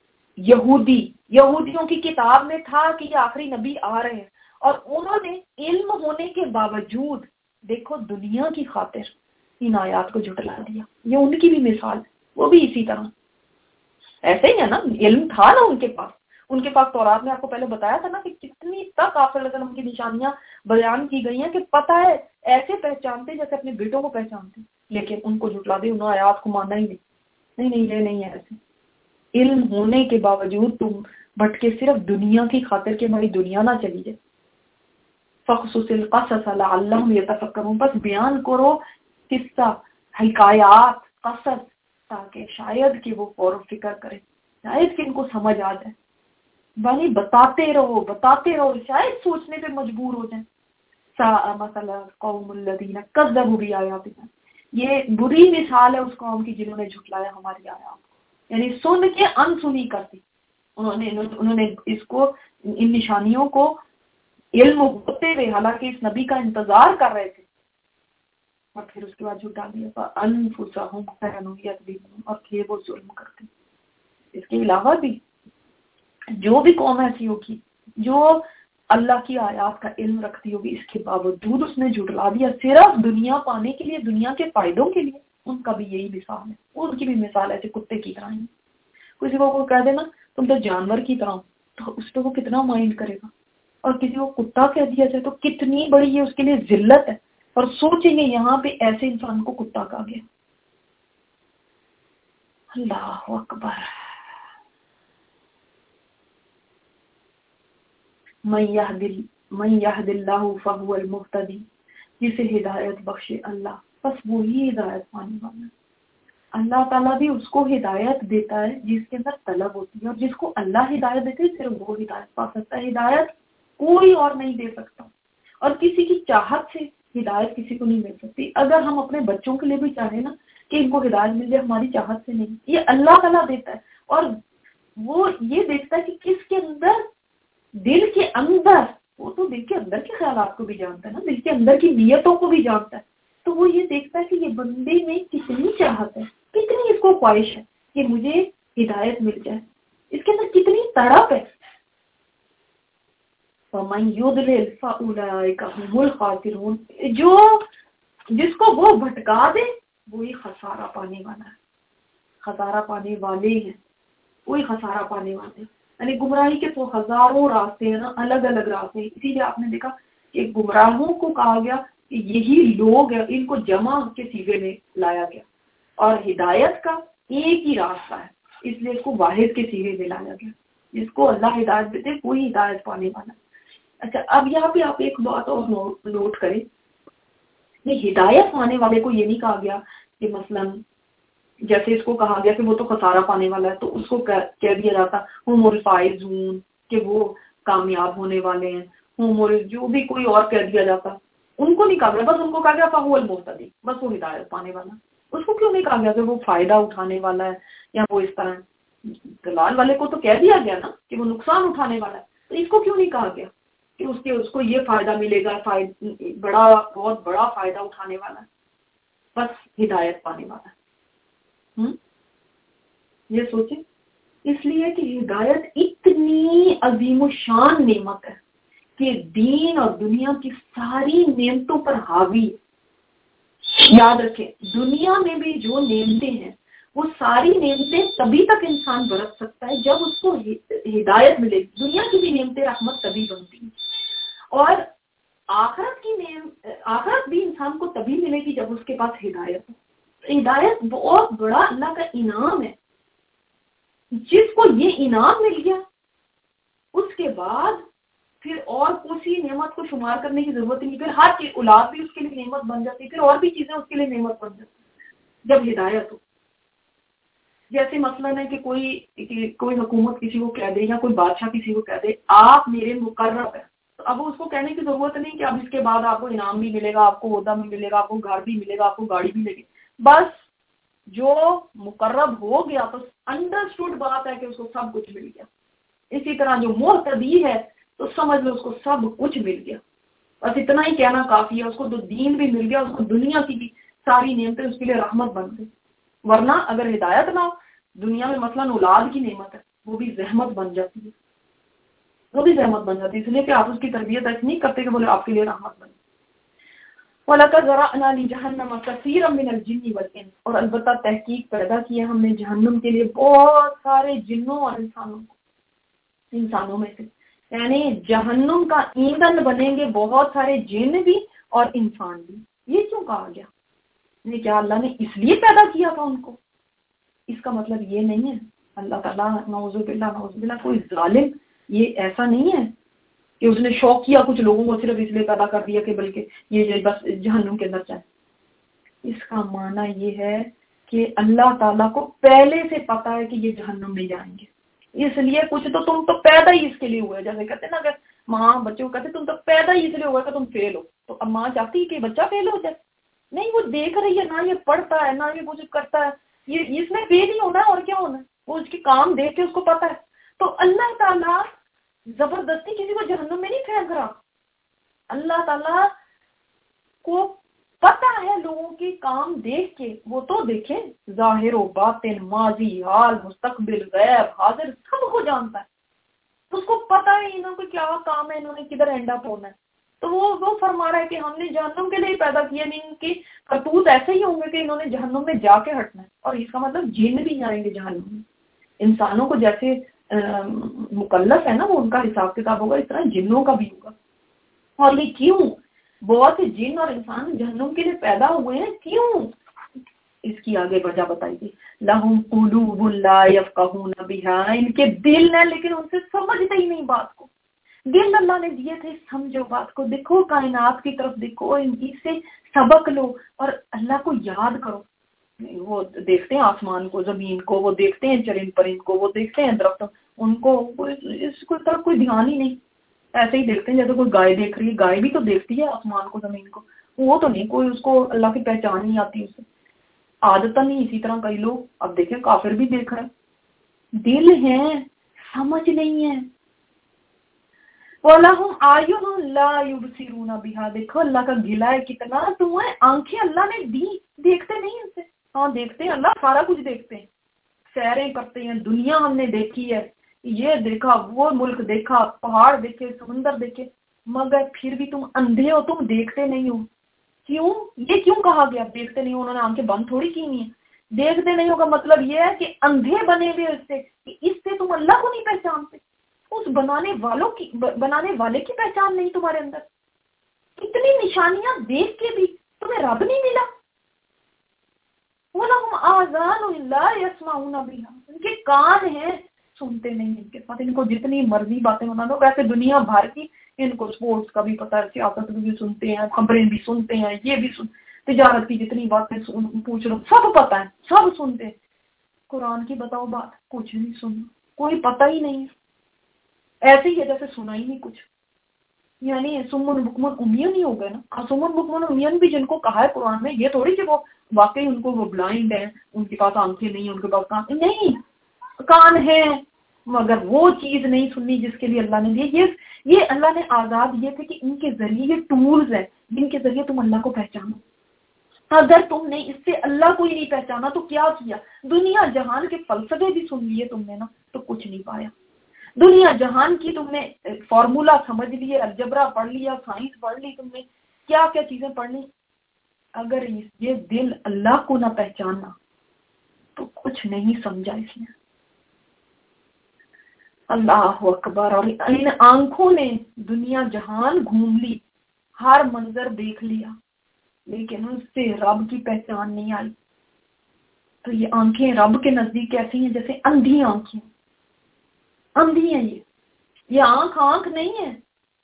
یہودیوں کی کتاب میں تھا کہ یہ آخری نبی آ رہے ہیں، اور انہوں نے علم ہونے کے باوجود دیکھو دنیا کی خاطر ان آیات کو جھٹلا دیا. یہ ان کی بھی مثال ہے، وہ بھی اسی طرح ایسے ہی ہے نا. علم تھا نا ان کے پاس تورات میں آپ کو پہلے بتایا تھا نا کہ کتنی تک آپ صلی اللہ علیہ وسلم کی نشانیاں بیان کی گئی ہیں کہ پتہ ہے ایسے پہچانتے جیسے اپنے بیٹوں کو پہچانتے، لیکن ان کو جھٹلا دی، انہوں نے آیات کو مانا ہی نہیں. یہ نہیں ہے ایسے. علم ہونے کے باوجود تم بھٹکے صرف دنیا کی خاطر کہ ہماری دنیا نہ چلی جائے. فَقْصُصِ الْقَصَصَ لَعَلَّهُمْ يَتَفَكَّرُونَ، بس بیان کرو قصہ، حکایات، قصص، تاکہ شاید کہ وہ غور و فکر کرے، شاید کہ ان کو سمجھ آ جائے. بھائی بتاتے رہو شاید سوچنے پہ مجبور ہو جائیں. سَاءَ مَثَلًا الْقَوْمُ الَّذِينَ كَذَّبُوا بِآيَاتِنَا، یہ بری مثال ہے اس قوم کی جنہوں نے جھٹلایا ہماری آیات کو. یعنی سن کے انسنی کر دی. انہوں نے اس کو، ان نشانیوں کو علم ہوتے ہوئے، حالانکہ اس نبی کا انتظار کر رہے تھے، اور پھر اس کے بعد جھٹا دیا. فَأَنفُسَهُمْ كَانُوا يَظْلِمُونَ، اور تھے وہ ظلم کرتے. اس کے علاوہ بھی جو بھی قوم ایسی ہوگی جو اللہ کی آیات کا علم رکھتی ہوگی، اس کے باوجود اس نے جھٹلا دیا صرف دنیا پانے کے لیے، دنیا کے فائدوں کے لیے، ان کا بھی یہی مثال ہے. ان کی بھی مثال ایسے کتے کی طرح ہے. کسی کو کہہ دینا تم تو جانور کی طرح، تو اس پہ وہ کتنا مائنڈ کرے گا. اور کسی کو کتا کہہ دیا جائے تو کتنی بڑی یہ اس کے لیے ذلت ہے. اور سوچیں گے یہاں پہ ایسے انسان کو کتا کہا گیا. اللہ اکبر. من یہد اللہ فہو المہتدی، جسے ہدایت بخشے اللہ بس وہی ہدایت پانے والا ہے. اللہ تعالیٰ بھی اس کو ہدایت دیتا ہے جس کے اندر طلب ہوتی ہے، اور جس کو اللہ ہدایت دیتے صرف وہ ہدایت پا سکتا ہے. ہدایت کوئی اور نہیں دے سکتا، اور کسی کی چاہت سے ہدایت کسی کو نہیں مل سکتی. اگر ہم اپنے بچوں کے لیے بھی چاہیں نا کہ ان کو ہدایت مل جائے، ہماری چاہت سے نہیں، یہ اللہ تعالیٰ دیتا ہے. اور وہ یہ دیکھتا ہے کہ کس کے اندر، دل کے اندر، وہ تو دل کے اندر کے خیالات کو بھی جانتا ہے نا، دل کے اندر کی نیتوں کو بھی جانتا ہے. تو وہ یہ دیکھتا ہے کہ یہ بندے میں کتنی چاہت ہے، کتنی اس کو خواہش ہے کہ مجھے ہدایت مل جائے، اس کے اندر کتنی تڑپ ہے. فَمَن يُضْلِلْ فَأُولَٰئِكَ هُمُ الْخَاسِرُونَ، جس کو وہ بھٹکا دے وہی خسارہ پانے والا ہے. خسارہ پانے والے ہیں، وہی خسارہ پانے والے ہیں. یعنی گمراہی کے تو ہزاروں راستے ہیں نا، الگ الگ راستے ہیں. اسی لیے آپ نے دیکھا کہ گمراہوں کو کہا گیا کہ یہی لوگ ہیں، ان کو جمع کے سیغے میں لایا گیا. اور ہدایت کا ایک ہی راستہ ہے، اس لیے اس کو واحد کے سیغے میں لایا گیا. جس کو اللہ ہدایت دیتے وہی ہدایت پانے والا. اچھا، اب یہاں پہ آپ ایک بات اور نوٹ کریں، یہ ہدایت پانے والے کو یہ نہیں کہا گیا کہ مثلاً جیسے اس کو کہا گیا کہ وہ تو خسارہ پانے والا ہے، تو اس کو کہہ دیا جاتا ہم الفائزون، کہ وہ کامیاب ہونے والے ہیں. جو بھی کوئی اور کہہ دیا جاتا، ان کو نہیں کہا گیا، بس ان کو کہا گیا فہو المہتدی، بس وہ ہدایت پانے والا. اس کو کیوں نہیں کہا گیا کہ وہ فائدہ اٹھانے والا ہے یا وہ اس طرح؟ دلال والے کو تو کہہ دیا گیا نا کہ وہ نقصان اٹھانے والا ہے، تو اس کو کیوں نہیں کہا گیا کہ اس کو یہ فائدہ ملے گا، بہت بڑا فائدہ اٹھانے والا ہے، بس ہدایت پانے والا ہے. یہ سوچیں، اس لیے کہ ہدایت اتنی عظیم و شان نعمت ہے کہ دین اور دنیا کی ساری نعمتوں پر حاوی ہے. یاد رکھیں دنیا میں بھی جو نعمتیں ہیں وہ ساری نعمتیں تبھی تک انسان برت سکتا ہے جب اس کو ہدایت ملے گی. دنیا کی بھی نعمتیں رحمت تبھی بنتی ہیں, اور آخرت بھی انسان کو تبھی ملے گی جب اس کے پاس ہدایت ہو. ہدایت بہت بڑا اللہ کا انعام ہے. جس کو یہ انعام مل گیا اس کے بعد پھر اور کسی نعمت کو شمار کرنے کی ضرورت نہیں. پھر ہر چیز, اولاد بھی اس کے لیے نعمت بن جاتی ہے, پھر اور بھی چیزیں اس کے لیے نعمت بن جاتی جب ہدایت ہو. جیسے مثلاً ہے کہ کوئی حکومت کسی کو کہہ دے یا کوئی بادشاہ کسی کو کہہ دے آپ میرے مقرب ہیں, تو اب اس کو کہنے کی ضرورت نہیں کہ اب اس کے بعد آپ کو انعام بھی ملے گا, آپ کو عہدہ بھی ملے گا, آپ کو گھر بھی ملے گا, آپ کو گاڑی بھی ملے گی. بس جو مقرب ہو گیا تو انڈرسٹوڈ بات ہے کہ اس کو سب کچھ مل گیا. اسی طرح جو معتدی ہے تو سمجھ لو اس کو سب کچھ مل گیا. بس اتنا ہی کہنا کافی ہے. اس کو تو دین بھی مل گیا, اس کو دنیا کی بھی ساری نعمتیں اس کے لیے رحمت بن گئی. ورنہ اگر ہدایت نہ ہو, دنیا میں مثلاً اولاد کی نعمت ہے, وہ بھی رحمت بن جاتی ہے, وہ بھی رحمت بن جاتی ہے, اس لیے کہ آپ اس کی تربیت ایسی نہیں کرتے کہ بولے آپ کے لیے رحمت بنے. وَلَقَدْ ذَرَأْنَا لِجَهَنَّمَ كَثِيرًا مِنَ الْجِنِّ وَالْإِنسِ, اور البتہ تحقیق پیدا کی ہے ہم نے جہنم کے لیے بہت سارے جنوں اور انسانوں میں سے. یعنی جہنم کا ایندھن بنیں گے بہت سارے جن بھی اور انسان بھی. یہ کیوں کہا گیا؟ کیا اللہ نے اس لیے پیدا کیا تھا ان کو؟ اس کا مطلب یہ نہیں ہے اللہ تعالیٰ نعوذ باللہ کوئی ظالم, یہ ایسا نہیں ہے کہ اس نے شوق کیا کچھ لوگوں کو صرف اس لیے پیدا کر دیا کہ بلکہ یہ بس جہنم کے اندر جائے. اس کا معنی یہ ہے کہ اللہ تعالیٰ کو پہلے سے پتا ہے کہ یہ جہنم میں جائیں گے, اس لیے کچھ تو تم تو پیدا ہی اس کے لیے ہوئے. جیسے کہتے نا کہ ماں بچوں کو کہتے تم تو پیدا ہی اس لیے ہوا کہ تم فیل ہو, تو اب ماں چاہتی ہے کہ بچہ فیل ہو جائے؟ نہیں, وہ دیکھ رہی ہے نہ یہ پڑھتا ہے نہ یہ کچھ کرتا ہے, یہ اس میں فیل ہی ہونا ہے اور کیا ہونا ہے, وہ اس کے کام دیکھ کے اس کو پتا ہے. تو اللہ تعالیٰ زبردستی کسی کو جہنم میں نہیں پھینک رہا. اللہ تعالیٰ کو پتا ہے لوگوں کے کام دیکھ کے, وہ تو دیکھیں ظاہر و باطن, ماضی, حال, مستقبل, غیب, حاضر, سب کو جانتا ہے. اس کو پتا ہے انہوں کو کیا کام ہے, انہوں نے کدھر اینڈ اپ ہونا ہے. تو وہ فرما رہا ہے کہ ہم نے جہنم کے لیے پیدا کیا, نہیں ان کی کرتوت ایسے ہی ہوں گے کہ انہوں نے جہنم میں جا کے ہٹنا ہے. اور اس کا مطلب جن بھی جائیں گے جہنم میں. انسانوں کو جیسے مکلف ہے نا وہ ان کا حساب کتاب ہوگا, اس طرح جنوں کا بھی ہوگا. اور یہ کیوں بہت سے جن اور انسان جہنم کے لیے پیدا ہوئے ہیں, کیوں؟ اس کی آگے وجہ بتائی گی. لہم قلوب لا یفقہون بہا, ان کے دل ہیں لیکن ان سے سمجھتے ہی نہیں بات کو. دل اللہ نے دیے تھے, سمجھو بات کو, دیکھو کائنات کی طرف دیکھو, ان سے سبق لو اور اللہ کو یاد کرو. وہ دیکھتے ہیں آسمان کو, زمین کو, وہ دیکھتے ہیں چرند پرند کو, وہ دیکھتے ہیں درختوں, ان کو اس کو طرف کوئی دھیان ہی نہیں. ایسے ہی دیکھتے ہیں جیسے کوئی گائے دیکھ رہی ہے, گائے بھی تو دیکھتی ہے آسمان کو, زمین کو, وہ تو نہیں, کوئی اس کو اللہ کی پہچان نہیں آتی اسے, عادت نہیں. اسی طرح کئی لوگ اب دیکھیں کافر بھی دیکھ رہے ہیں, دل ہیں سمجھ نہیں ہے. وَلَهُمْ أَعْيُنٌ لَا يُبْصِرُونَ بِهَا, دیکھو اللہ کا گلا ہے کتنا, تمہیں آنکھیں اللہ نے دی, دیکھتے نہیں ان سے. ہاں دیکھتے ہیں, اللہ سارا کچھ دیکھتے ہیں, سیریں کرتے ہیں, دنیا ہم نے دیکھی ہے, یہ دیکھا, وہ ملک دیکھا, پہاڑ دیکھے, سمندر دیکھے, مگر پھر بھی تم اندھے ہو, تم دیکھتے نہیں ہو. کیوں؟ یہ کیوں کہا گیا دیکھتے نہیں ہو؟ انہوں نے آنکھیں بند تھوڑی کی نہیں ہے. دیکھتے نہیں ہو کا مطلب یہ ہے کہ اندھے بنے ہوئے اس سے, کہ اس سے تم اللہ کو نہیں پہچانتے. اس بنانے والے کی پہچان نہیں تمہارے اندر. اتنی نشانیاں دیکھ کے بھی تمہیں رب نہیں ملا. وَلَهُمْ آذَانٌ لَا يَسْمَعُونَ بِهَا, ان کے کان ہیں سنتے نہیں ان کے ساتھ. ان کو جتنی مرضی باتیں بنا دو, ویسے دنیا بھر کی ان کو سپورٹس کا بھی پتا ہے, سیاست بھی سنتے ہیں, خبریں بھی سنتے ہیں, یہ بھی تجارت کی جتنی باتیں پوچھ رہا سب پتا ہے, سب سنتے ہیں. قرآن کی بتاؤ بات, کچھ نہیں سننا, کوئی پتہ ہی نہیں. ایسے ہی ہے جیسے سنا ہی نہیں کچھ. یعنی سمن بکمن امیون ہی ہو گئے نا. سمن بکمن امیون بھی جن کو کہا ہے قرآن میں, یہ تھوڑی کہ وہ واقعی ان کو وہ بلائنڈ ہیں, ان کے پاس آنکھیں نہیں, ان کے پاس کان نہیں, کان ہے مگر وہ چیز نہیں سننی جس کے لیے اللہ نے دی. یہ اللہ نے آزاد یہ تھے کہ ان کے ذریعے یہ ٹولز ہیں جن کے ذریعے تم اللہ کو پہچانو. اگر تم نے اس سے اللہ کو ہی نہیں پہچانا تو کیا کیا؟ دنیا جہان کے فلسفے بھی سن لیے تم نے نا, تو کچھ نہیں پایا. دنیا جہان کی تم نے فارمولا سمجھ لیے, الجبرا پڑھ لیا, سائنس پڑھ لی, تم نے کیا کیا چیزیں پڑھ لی, اگر یہ دل اللہ کو نہ پہچانا تو کچھ نہیں سمجھا اس نے. اللہ اکبر. اور ان آنکھوں نے دنیا جہان گھوم لی، ہر منظر دیکھ لیا، لیکن اس سے رب کی پہچان نہیں آئی. تو یہ آنکھیں رب کے نزدیک کیسی ہیں؟ جیسے اندھی آنکھیں. اندھی ہیں یہ آنکھ نہیں ہے.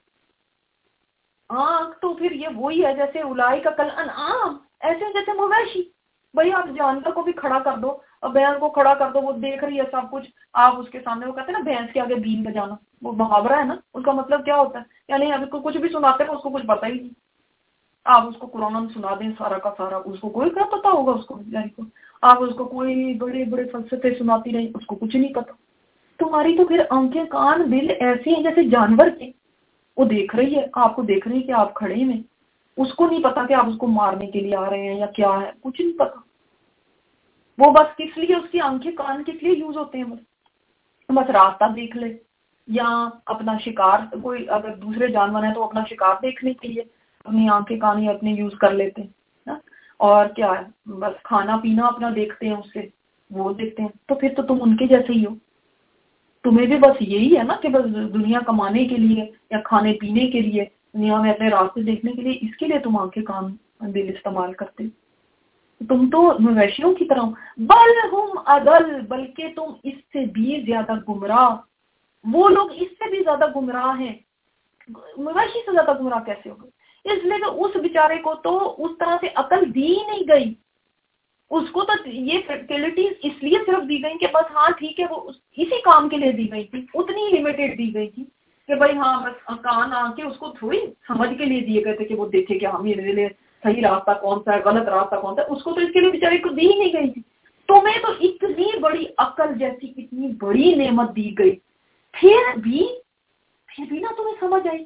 آنکھ تو پھر یہ وہی ہے جیسے اولائک کل انعام، ایسے جیسے مویشی. بھائی آپ جانور کو بھی کھڑا کر دو اور بھینس کو کھڑا کر دو، وہ دیکھ رہی ہے سب کچھ، آپ اس کے سامنے، وہ کہتے ہیں نا بھینس کے آگے بین بجانا، وہ محاورہ ہے نا، اس کا مطلب کیا ہوتا ہے؟ یعنی اب اس کو کچھ بھی سناتے ہیں اس کو کچھ پتہ ہی نہیں. آپ اس کو قرآن سنا دیں سارا کا سارا، اس کو کوئی کیا پتا ہوگا اس کو یعنی کو. آپ اس کو کوئی بڑے بڑے فلسفے سناتی رہیں، اس کو کچھ نہیں پتا. تمہاری تو پھر آنکھیں کان دل ایسے ہیں جیسے جانور کے. وہ دیکھ رہی ہے، آپ کو دیکھ رہی ہے کہ آپ کھڑے ہیں، اس کو نہیں پتا کہ آپ اس کو مارنے کے لیے آ رہے ہیں یا کیا ہے، کچھ نہیں پتا. وہ بس کس لیے اس کی آنکھیں کان کس لیے یوز ہوتے ہیں؟ بس راستہ دیکھ لے، یا اپنا شکار، کوئی اگر دوسرے جانور ہیں تو اپنا شکار دیکھنے کے لیے اپنی آنکھیں کان اپنے یوز کر لیتے ہیں. اور کیا ہے، بس کھانا پینا اپنا دیکھتے ہیں، اس سے وہ دیکھتے ہیں. تو پھر تو تم ان کے جیسے ہی ہو. تمہیں بھی بس یہی ہے نا کہ بس دنیا کمانے کے لیے یا کھانے پینے کے لیے، دنیا میں اپنے راستے دیکھنے کے لیے، اس کے لیے تم آنکھیں کان دل استعمال کرتے. تم تو مویشیوں کی طرح. بل ہم اضل، بلکہ تم اس سے بھی زیادہ گمراہ. وہ لوگ اس سے بھی زیادہ گمراہ ہیں. مویشی سے زیادہ گمراہ کیسے ہو گئے؟ اس لیے کہ اس بیچارے کو تو اس طرح سے عقل دی ہی نہیں گئی. اس کو تو یہ فیسلٹیز اس لیے صرف دی گئی کہ بس ہاں ٹھیک ہے، وہ اسی کام کے لیے دی گئی تھی، اتنی لمیٹیڈ دی گئی تھی کہ بھائی ہاں بس کان آ کے اس کو تھوڑی سمجھ کے لیے دیے گئے تھے کہ وہ دیکھے کہ ہم میرے لیے صحیح راستہ کون سا ہے، غلط راستہ کون سا ہے. اس کو تو اس کے لیے بیچارے کو دی ہی نہیں گئی تھی. تمہیں تو اتنی بڑی عقل جیسی اتنی بڑی نعمت دی گئی، پھر بھی نہ تمہیں سمجھ آئی،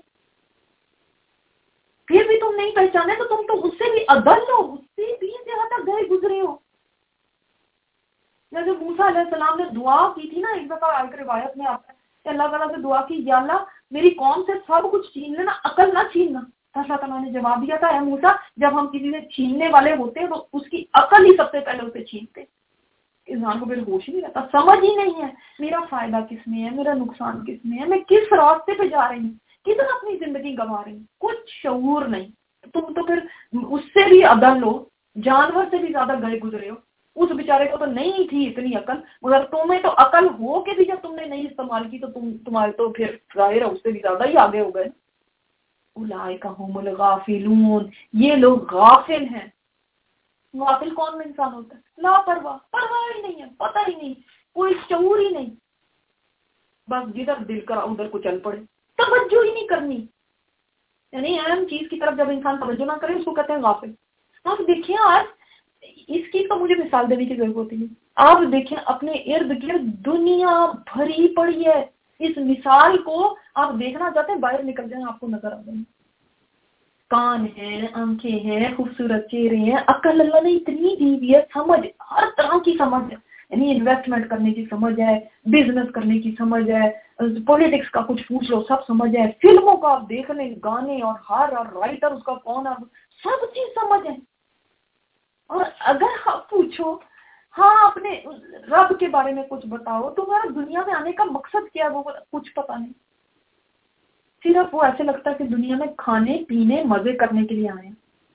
پھر بھی تم نہیں پہچانے، تو تم تو اس سے بھی اضل ہو، اس سے بھی زیادہ گئے گزرے ہو. جیسے موسیٰ علیہ السلام نے دعا کی تھی نا، ایک دفعہ آگے روایت میں آتا ہے کہ اللہ تعالیٰ سے دعا کی، یا اللہ میری قوم سے سب کچھ چھین لینا، عقل نہ چھیننا. اللہ تعالیٰ نے جواب دیا تھا، اے موسیٰ جب ہم کسی سے چھیننے والے ہوتے ہیں تو اس کی عقل ہی سب سے پہلے اسے چھینتے. انسان کو پھر ہوش ہی نہیں رہتا، سمجھ ہی نہیں ہے میرا فائدہ کس میں ہے، میرا نقصان کس میں ہے، میں کس راستے پہ جا رہی ہوں، کدھر اپنی زندگی گنوا رہی ہوں، کچھ شعور نہیں. تم تو پھر اس سے بھی اضل ہو، جانور سے بھی زیادہ گئے گزرے ہو. اس بیچارے کو تو نہیں تھی اتنی عقل، مگر تمہیں تو عقل ہو کے بھی جب تم نے نہیں استعمال کی تو تمہارے تو پھر ظاہر ہے اس سے بھی زیادہ ہی آگے ہو گئے. اولئک هم الغافلون، یہ لوگ غافل ہیں. غافل کون میں انسان ہوتا ہے؟ لاپرواہ، پرواہ ہی نہیں ہے، پتہ ہی نہیں، کوئی شعور ہی نہیں، بس جدھر دل کرا ادھر کو چل پڑے، توجہ ہی نہیں کرنی. یعنی اہم چیز کی طرف جب انسان توجہ نہ کرے اس کو کہتے ہیں غافل. آپ دیکھیں آج اس کی تو مجھے مثال دینے کی ضرورت ہوتی ہے. آپ دیکھیں اپنے ارد گرد دنیا بھری پڑی ہے. اس مثال کو آپ دیکھنا چاہتے ہیں، باہر نکل جائیں آپ کو نظر آ جائیں. کان ہیں، آنکھیں ہیں، خوبصورت چہرے ہیں، عقل اللہ نے اتنی دی ہوئی ہے، سمجھ ہر طرح کی سمجھ ہے. یعنی انویسٹمنٹ کرنے کی سمجھ ہے، بزنس کرنے کی سمجھ ہے، پولیٹکس کا کچھ پوچھ لو سب سمجھ ہے، فلموں کا آپ دیکھ لیں، گانے اور ہر رائٹر اس کا کون ہے، سب چیز سمجھ ہے. اور اگر آپ پوچھو ہاں اپنے رب کے بارے میں کچھ بتاؤ، تمہارا دنیا میں آنے کا مقصد کیا ہے، وہ کچھ پتا نہیں. صرف وہ ایسے لگتا ہے کہ دنیا میں کھانے پینے مزے کرنے کے لیے آئے ہیں،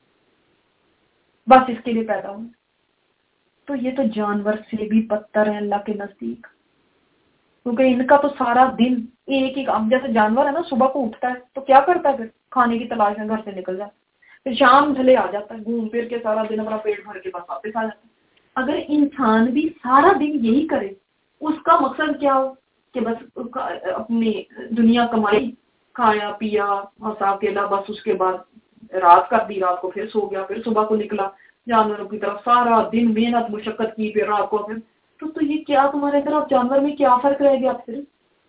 بس اس کے لیے پیدا ہوئے. تو یہ تو جانور سے بھی بدتر ہے اللہ کے نزدیک، کیونکہ ان کا تو سارا دن ایک ہی کام. جیسے جانور ہے نا، صبح کو اٹھتا ہے تو کیا کرتا ہے، پھر کھانے کی تلاش میں گھر سے نکل جاتا ہے، پھر شام ڈھلے آ جاتا ہے، گھوم پھر کے سارا دن اپنا پیٹ بھر کے بس واپس آ جاتا ہے. اگر انسان بھی سارا دن یہی کرے، اس کا مقصد کیا ہو کہ بس اپنی دنیا کمائی، کھایا پیا ہنسا کھیلا، بس اس کے بعد رات کر دی، رات کو پھر سو گیا، پھر صبح کو نکلا جانوروں کی طرف، سارا دن محنت مشقت کی، پھر رات کو پھر تو یہ کیا تمہارے طرف جانور میں کیا فرق رہ گیا پھر؟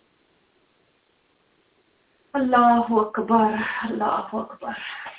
اللہ اکبر، اللہ اکبر.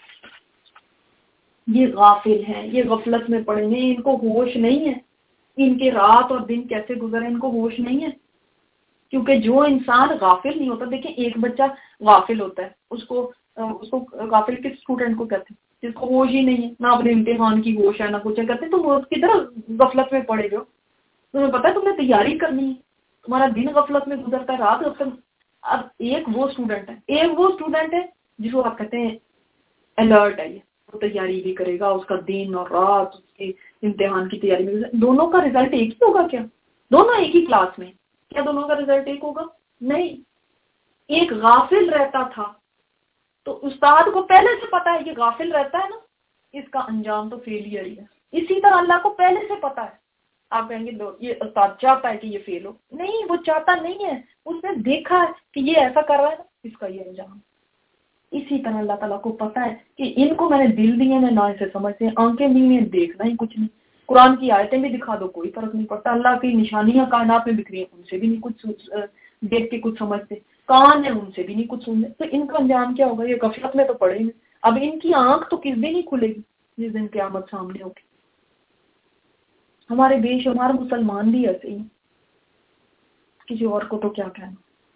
یہ غافل ہیں، یہ غفلت میں پڑے ہیں، ان کو ہوش نہیں ہے، ان کے رات اور دن کیسے گزرے ان کو ہوش نہیں ہے. کیونکہ جو انسان غافل نہیں ہوتا، دیکھیں ایک بچہ غافل ہوتا ہے، اس کو غافل کس اسٹوڈنٹ کو کہتے ہیں؟ جس کو ہوش ہی نہیں ہے، نہ اپنے امتحان کی ہوش ہے نہ کچھ ہے، کہتے تم کدھر غفلت میں پڑے ہو، تمہیں پتا ہے تمہیں تیاری کرنی ہے، تمہارا دن غفلت میں گزرتا ہے، رات غفلت۔ اب ایک وہ اسٹوڈنٹ ہے جس کو آپ کہتے ہیں الرٹ ہے، یہ وہ تیاری بھی کرے گا، اس کا دن اور رات اس کے امتحان کی تیاری میں، دونوں کا رزلٹ ایک ہی ہوگا کیا؟ دونوں ایک ہی کلاس میں کیا دونوں کا رزلٹ ایک ہوگا؟ نہیں۔ ایک غافل رہتا تھا تو استاد کو پہلے سے پتا ہے کہ غافل رہتا ہے نا اس کا انجام تو فیلئر ہی ہے، اسی طرح اللہ کو پہلے سے پتا ہے۔ آپ کہیں گے یہ استاد چاہتا ہے کہ یہ فیل ہو، نہیں، وہ چاہتا نہیں ہے، اس نے دیکھا ہے کہ یہ ایسا کر رہا ہے نا، اس کا یہ انجام۔ اسی طرح اللہ تعالیٰ کو پتا ہے کہ ان کو میں نے دل دیے میں نہ اسے سمجھتے ہیں، آنکھیں دی میں دیکھنا ہی کچھ نہیں، قرآن کی آیتیں بھی دکھا دو کوئی فرق نہیں پڑتا، اللہ کی نشانیاں کائنات میں بکھری ہیں ان سے بھی نہیں کچھ دیکھ کے کچھ سمجھتے، کان ہے ان سے بھی نہیں کچھ سنتے، تو ان کا انجام کیا ہوگا؟ یہ غفلت میں تو پڑے گے۔ اب ان کی آنکھ تو کس دن ہی کھلے گی؟ جس دن قیامت سامنے ہوگی۔ ہمارے بے شمار مسلمان بھی ایسے ہی، کسی اور کو تو کیا کہنا۔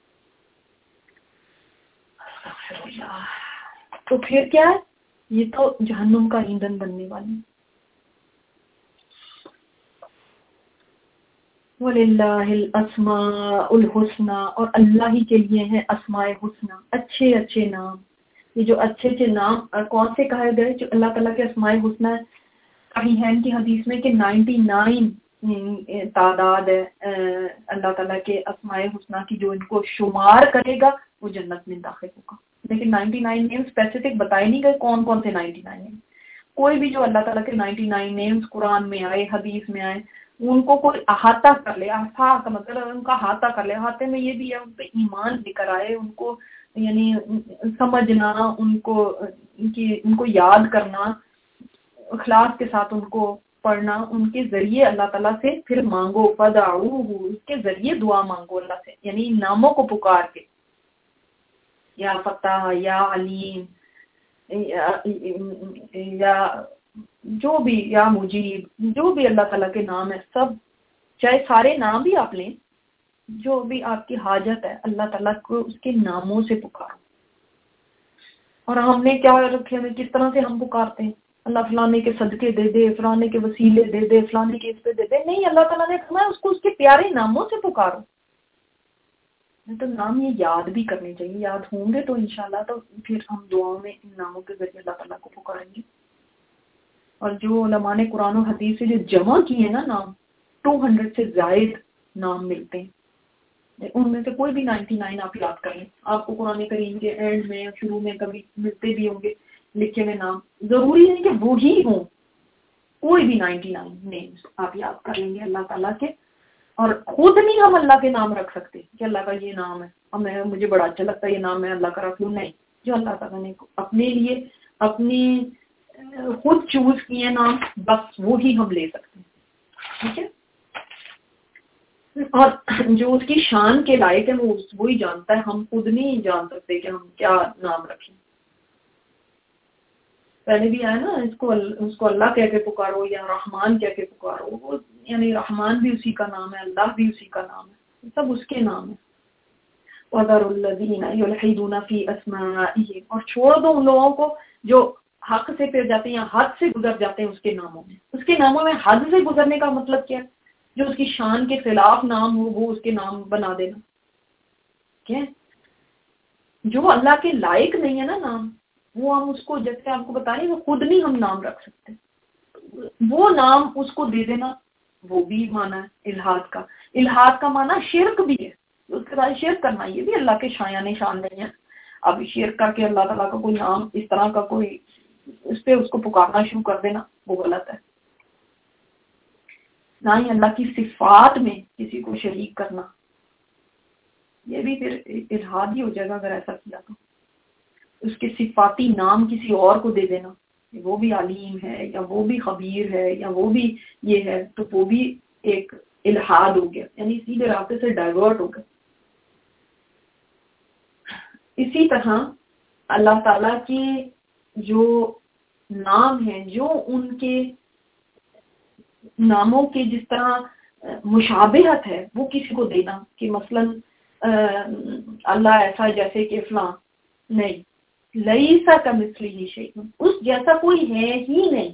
تو پھر کیا ہے؟ یہ تو جہنم کا ایندھن بننے والی ہے۔ وَلِلَّهِ الْأَسْمَاءُ الْحُسْنَى، اور اللہ ہی کے لیے ہیں اسماء حسنہ، اچھے اچھے نام۔ یہ جو اچھے اچھے نام کون سے کہے گئے جو اللہ تعالیٰ کے اسماء حسنہ ہے؟ صحیحین کی حدیث میں کہ 99 تعداد ہے اللہ تعالیٰ کے اسماء حسنہ کی، جو ان کو شمار کرے گا وہ جنت میں داخل ہوگا۔ لیکن 99 نیم اسپیسیفک بتائے نہیں گئے کون کون سے 99 نیم۔ کوئی بھی جو اللہ تعالیٰ کے 99 نیمز قرآن میں آئے، حدیث میں آئے، ان کو کوئی احاطہ کر لے، احاطہ کا مطلب ان کا احاطہ کر لے، احاطے میں یہ بھی ہے ان پہ ایمان لے کر آئے، ان کو یعنی سمجھنا، ان کو یاد کرنا، اخلاص کے ساتھ ان کو پڑھنا، ان کے ذریعے اللہ تعالیٰ سے پھر مانگو، فدعوہ، اس کے ذریعے دعا مانگو اللہ سے، یعنی ناموں کو پکار کے، یا فتح، یا علیم، یا جو بھی، یا مجیب، جو بھی اللہ تعالیٰ کے نام ہے سب، چاہے سارے نام بھی آپ لیں، جو بھی آپ کی حاجت ہے اللہ تعالیٰ کو اس کے ناموں سے پکارو۔ اور ہم نے کیا رکھے ہیں، کس طرح سے ہم پکارتے ہیں؟ اللہ فلانے کے صدقے دے دے، فلانے کے وسیلے دے دے، فلانے کے اس پہ دے دے، نہیں، اللہ تعالیٰ نے کہا اس کو اس کے پیارے ناموں سے پکارو۔ تو نام یہ یاد بھی کرنے چاہیے، یاد ہوں گے تو انشاءاللہ تو پھر ہم دعاؤں میں ان ناموں کے ذریعے اللہ تعالیٰ کو پکاریں گے۔ اور جو علماء نے قرآن و حدیث سے جو جمع کیے نا نام، 200 سے زائد نام ملتے ہیں، ان میں سے کوئی بھی 99 آپ یاد کر لیں، آپ کو قرآن کریم کے اینڈ میں شروع میں کبھی ملتے بھی ہوں گے لکھے ہوئے نام، ضروری نہیں کہ وہی ہوں، کوئی بھی 99 نیمز آپ یاد کر لیں گے اللہ تعالیٰ کے۔ اور خود نہیں ہم اللہ کے نام رکھ سکتے کہ اللہ کا یہ نام ہے، اور مجھے بڑا اچھا لگتا ہے یہ نام میں اللہ کا رکھ لوں، نہیں، جو اللہ تعالیٰ نے اپنے لیے اپنی خود چوز کیے نام، بس وہی ہم لے سکتے ہیں، ٹھیک ہے۔ اور جو اس کی شان کے لائق ہے وہ وہی جانتا ہے، ہم خود نہیں جان سکتے کہ ہم کیا نام رکھیں۔ پہلے بھی آیا نا، اس کو اللہ کہہ کے پکارو یا رحمان کہہ کے پکارو، وہ یعنی رحمان بھی اسی کا نام ہے، اللہ بھی اسی کا نام ہے، سب اس کے نام ہے۔ وَذَرُوا الَّذِينَ يُلْحِدُونَ فِي أَسْمَائِهِ، اور چھوڑ دو ان لوگوں کو جو حق سے پھر جاتے ہیں یا حد سے گزر جاتے ہیں اس کے ناموں میں۔ اس کے ناموں میں حد سے گزرنے کا مطلب کیا ہے؟ جو اس کی شان کے خلاف نام ہو وہ اس کے نام بنا دینا، کیا جو اللہ کے لائق نہیں ہے نا نام، وہ ہم اس کو، جیسے آپ کو بتائیں، وہ خود نہیں ہم نام رکھ سکتے، وہ نام اس کو دے دینا، وہ بھی مانا ہے الہاد کا۔ الہاد کا مانا شرک بھی ہے، اس کے بعد شرک کرنا، یہ بھی اللہ کے شایان شان نہیں ہے۔ اب شرک کر کے اللہ تعالیٰ کا کوئی نام اس طرح کا کوئی اس پہ اس کو پکارنا شروع کر دینا، وہ غلط ہے۔ نہ ہی اللہ کی صفات میں کسی کو شریک کرنا، یہ بھی پھر الہاد ہی ہو جائے گا اگر ایسا کیا تو۔ اس کے صفاتی نام کسی اور کو دے دینا، وہ بھی علیم ہے یا وہ بھی خبیر ہے یا وہ بھی یہ ہے، تو وہ بھی ایک الہاد ہو گیا، یعنی سیدھے راستے سے ڈائیورٹ ہو گیا۔ اسی طرح اللہ تعالیٰ کے جو نام ہیں، جو ان کے ناموں کے جس طرح مشابہت ہے وہ کسی کو دینا، کہ مثلا اللہ ایسا جیسے کہ فلاں، نہیں، لَيْسَ كَمِثْلِهِ شَيْءٌ، اس جیسا کوئی ہے ہی نہیں.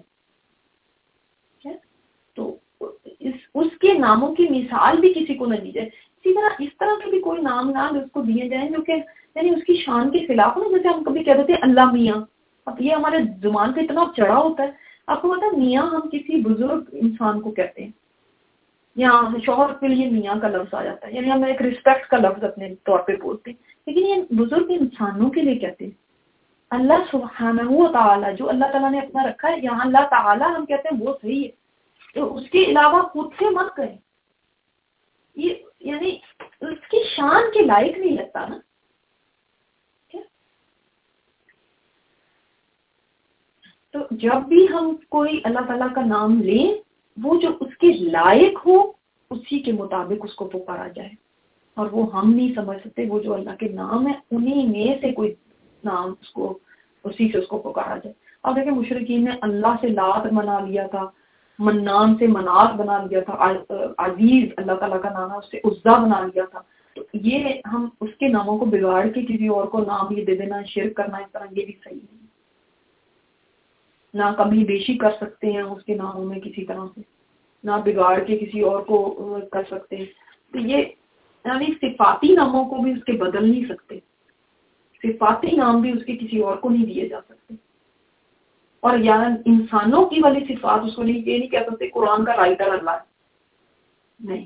تو اس کے ناموں کی مثال بھی کسی کو نہ دی جائے. اسی طرح اس طرح کے بھی کوئی نام نہ اس کو دیے جائیں جو کہ یعنی اس کی شان کے خلاف نا. جیسے ہم کبھی کہہ دیتے ہیں اللہ میاں، اب یہ ہمارے زبان پہ اتنا چڑھا ہوتا ہے. آپ کو پتا ہے میاں ہم کسی بزرگ انسان کو کہتے ہیں، یا شوہر کے لیے میاں کا لفظ آ جاتا ہے، یعنی ہم ایک رسپیکٹ کا لفظ اپنے طور پہ بولتے ہیں، لیکن یہ بزرگ انسانوں کے لیے کہتے ہیں. اللہ سبحانہ و تعالیٰ جو اللہ تعالیٰ نے اپنا رکھا ہے، یہاں اللہ تعالیٰ ہم کہتے ہیں وہ صحیح ہے، تو اس کے علاوہ خود سے مت کریں. یہ یعنی اس کی شان کے لائق نہیں لگتا نا. تو جب بھی ہم کوئی اللہ تعالیٰ کا نام لیں، وہ جو اس کے لائق ہو اسی کے مطابق اس کو پکارا جائے. اور وہ ہم نہیں سمجھ سکتے، وہ جو اللہ کے نام ہے انہی میں سے کوئی نام اس کو اسی سے اس کو پکارا جائے. اور دیکھیں مشرکین نے اللہ سے لات بنا لیا تھا، منان سے منات بنا لیا تھا، عزیز اللہ تعالیٰ کا نام ہے اس سے عزا بنا لیا تھا. تو یہ ہم اس کے ناموں کو بگاڑ کے کسی اور کو نام یہ دے دینا، شرک کرنا، اس طرح یہ بھی صحیح نہیں. نہ کمی بیشی کر سکتے ہیں اس کے ناموں میں کسی طرح سے، نہ بگاڑ کے کسی اور کو کر سکتے ہیں. تو یہ یعنی صفاتی ناموں کو بھی اس کے بدل نہیں سکتے، صفاتی نام بھی اس کے کسی اور کو نہیں دیے جا سکتے. اور یعنی انسانوں کی والی صفات اس کو نہیں، یہ نہیں کہہ سکتے قرآن کا رائٹر اللہ ہے، نہیں.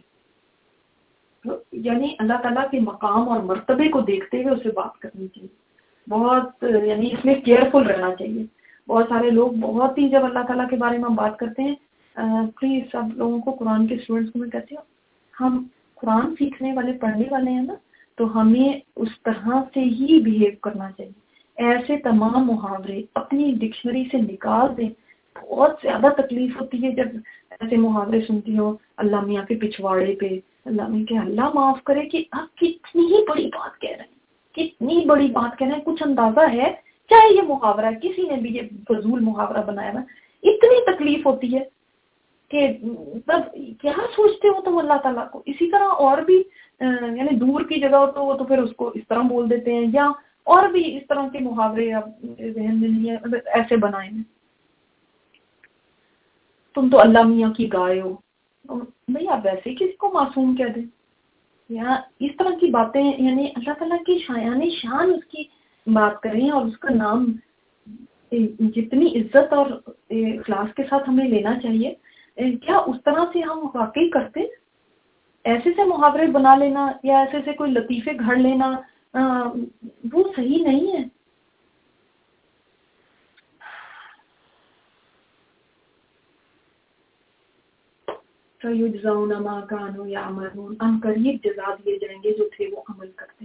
یعنی اللہ تعالیٰ کے مقام اور مرتبے کو دیکھتے ہوئے اسے بات کرنی چاہیے. بہت یعنی اس میں کیئرفل رہنا چاہیے. بہت سارے لوگ بہت ہی جب اللہ تعالیٰ کے بارے میں بات کرتے ہیں، پلیز سب لوگوں کو، قرآن کے اسٹوڈنٹس کو میں کہتی ہوں، ہم قرآن سیکھنے والے پڑھنے والے ہیں نا، تو ہمیں اس طرح سے ہی بیہیو کرنا چاہیے. ایسے تمام محاورے اپنی ڈکشنری سے نکال دیں. بہت زیادہ تکلیف ہوتی ہے جب ایسے محاورے سنتی ہوں اللہ میاں کے پچھواڑے پہ. اللہ میاں کہ اللہ معاف کرے کہ آپ کتنی ہی بڑی بات کہہ رہے ہیں، کتنی بڑی بات کہہ رہے ہیں. کچھ اندازہ ہے چاہے یہ محاورہ ہے، کسی نے بھی یہ فضول محاورہ بنایا نا، اتنی تکلیف ہوتی ہے کہ تب کیا سوچتے ہو تم اللہ تعالیٰ کو. اسی طرح اور بھی یعنی دور کی جگہ ہو تو وہ تو پھر اس کو اس طرح بول دیتے ہیں، یا اور بھی اس طرح کے محاورے اب ذہن میں نہیں ہے ایسے بنائے ہیں. تم تو اللہ میاں کی گائے ہو، بھئی آپ ویسے ہی کسی کو معصوم کہہ دیں، یا اس طرح کی باتیں. یعنی اللہ تعالیٰ کی شایان شان اس کی بات کریں اور اس کا نام جتنی عزت اور اخلاص کے ساتھ ہمیں لینا چاہیے، کیا اس طرح سے ہم واقعی کرتے؟ ایسے سے محاورے بنا لینا یا ایسے سے کوئی لطیفے گھڑ لینا وہ صحیح نہیں ہے. فَيُجْزَوْنَ مَا كَانُوا يَعْمَلُونَ، ان قریب جزا دیے جائیں گے جو تھے وہ عمل کرتے.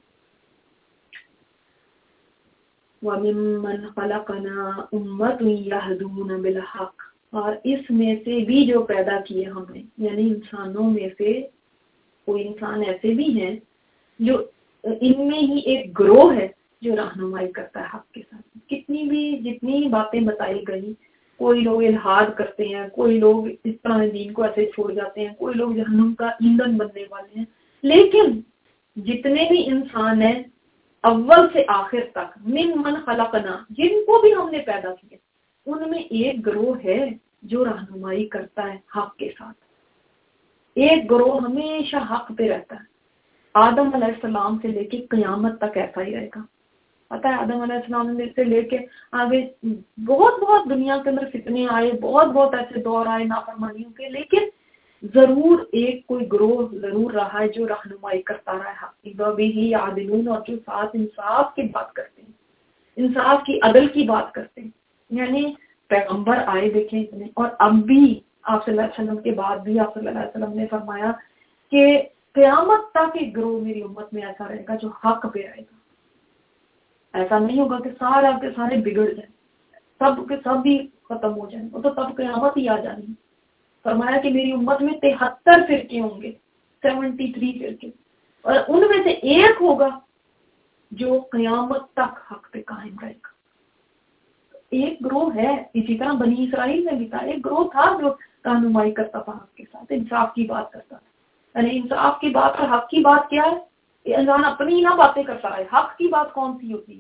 وَمِمَّنْ خَلَقْنَا أُمَّةٌ يَهْدُونَ بِالْحَقِّ، اور اس میں سے بھی جو پیدا کیے ہم نے، یعنی انسانوں میں سے کوئی انسان ایسے بھی ہیں جو ان میں ہی ایک گروہ ہے جو رہنمائی کرتا ہے حق کے ساتھ. کتنی بھی جتنی باتیں بتائی گئی، کوئی لوگ الحاد کرتے ہیں، کوئی لوگ اس طرح دین کو ایسے چھوڑ جاتے ہیں، کوئی لوگ جہنم کا ایندھن بننے والے ہیں، لیکن جتنے بھی انسان ہیں اول سے آخر تک، من خلقنا، جن کو بھی ہم نے پیدا کیا، ان میں ایک گروہ ہے جو رہنمائی کرتا ہے حق کے ساتھ. ایک گروہ ہمیشہ حق پہ رہتا ہے. آدم علیہ السلام سے لے کے قیامت تک ایسا ہی رہے گا. پتہ ہے آدم علیہ السلام سے لے کے آگے بہت بہت دنیا کے اندر فتنے آئے، بہت بہت ایسے دور آئے نافرمانیوں کے، لیکن ضرور ایک کوئی گروہ ضرور رہا ہے جو رہنمائی کرتا رہا ہے حق بھی عادلون، اور جو ساتھ انصاف کی بات کرتے ہیں، انصاف کی عدل کی بات کرتے ہیں. یعنی پیغمبر آئے دیکھیں اتنے، اور اب بھی آپ صلی اللہ علیہ وسلم کے بعد بھی آپ صلی اللہ علیہ وسلم نے فرمایا کہ قیامت تک ایک گروہ میری امت میں ایسا رہے گا جو حق پہ رہے گا. ایسا نہیں ہوگا کہ سارے آپ کے سارے بگڑ جائیں، سب کے سب بھی ختم ہو جائیں، وہ تو تب قیامت ہی آ جانی ہے. فرمایا کہ میری امت میں 73 فرقے ہوں گے، 73 فرقے، اور ان میں سے ایک ہوگا جو قیامت تک حق پہ قائم رہے گا. ایک گروہ ہے. اسی طرح بنی اسرائیل میں بھی تھا، ایک گروہ تھا جو رہنمائی کرتا تھا حق کے ساتھ، انصاف کی بات کرتا تھا. یعنی انصاف کی بات اور حق کی بات کیا ہے؟ یہ انسان اپنی ہی نہ باتیں کرتا ہے. حق کی بات کون سی ہوتی ہے؟